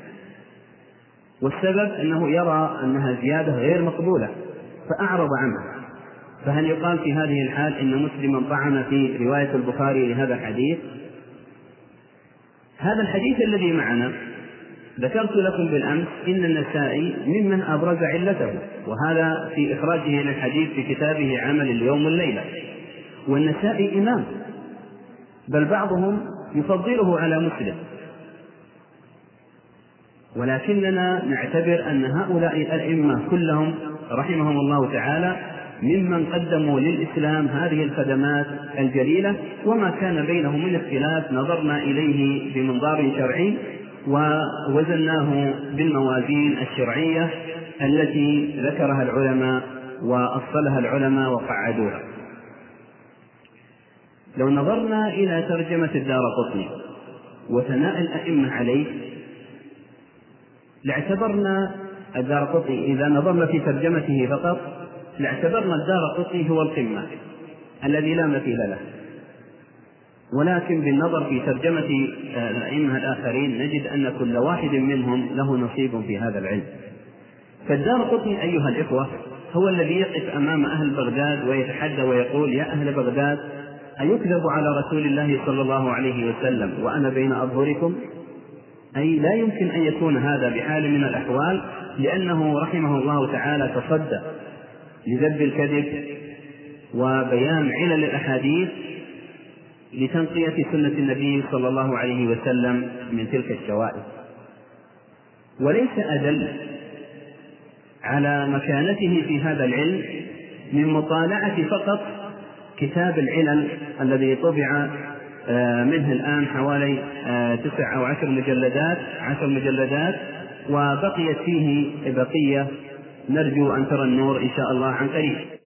والسبب أنه يرى أنها زيادة غير مقبولة فأعرض عنها. فهل يقال في هذه الحال إن مسلما طعن في رواية البخاري لهذا الحديث؟ هذا الحديث الذي معنا ذكرت لكم بالأمس إن النسائي ممن أبرز علته، وهذا في إخراجه للحديث في كتابه عمل اليوم والليلة، والنسائي إمام، بل بعضهم يفضله على مسلم، ولكننا نعتبر أن هؤلاء الأئمة كلهم رحمهم الله تعالى ممن قدموا للإسلام هذه الخدمات الجليلة، وما كان بينهم من اختلاف نظرنا إليه بمنظار شرعي ووزناه بالموازين الشرعية التي ذكرها العلماء وأصلها العلماء وقعدوها. لو نظرنا إلى ترجمة الدارقطني وثناء الأئمة عليه لاعتبرنا الدارقطني، إذا نظرنا في ترجمته فقط لاعتبرنا الدارقطني هو القمة الذي لا مثيل له، ولكن بالنظر في ترجمة الأئمة الآخرين نجد أن كل واحد منهم له نصيب في هذا العلم. فالدارقطني أيها الإخوة هو الذي يقف أمام أهل بغداد ويتحدى ويقول: يا أهل بغداد، أيكذب على رسول الله صلى الله عليه وسلم وأنا بين أظهركم؟ أي لا يمكن أن يكون هذا بحال من الأحوال، لأنه رحمه الله تعالى تصدى لذب الكذب وبيان علل الأحاديث لتنقية سنة النبي صلى الله عليه وسلم من تلك الشوائب. وليس أدل على مكانته في هذا العلم من مطالعة فقط كتاب العلل الذي طبع منه الآن حوالي 9 أو 10 مجلدات، وبقيت فيه بقية نرجو أن ترى النور إن شاء الله عن قريب.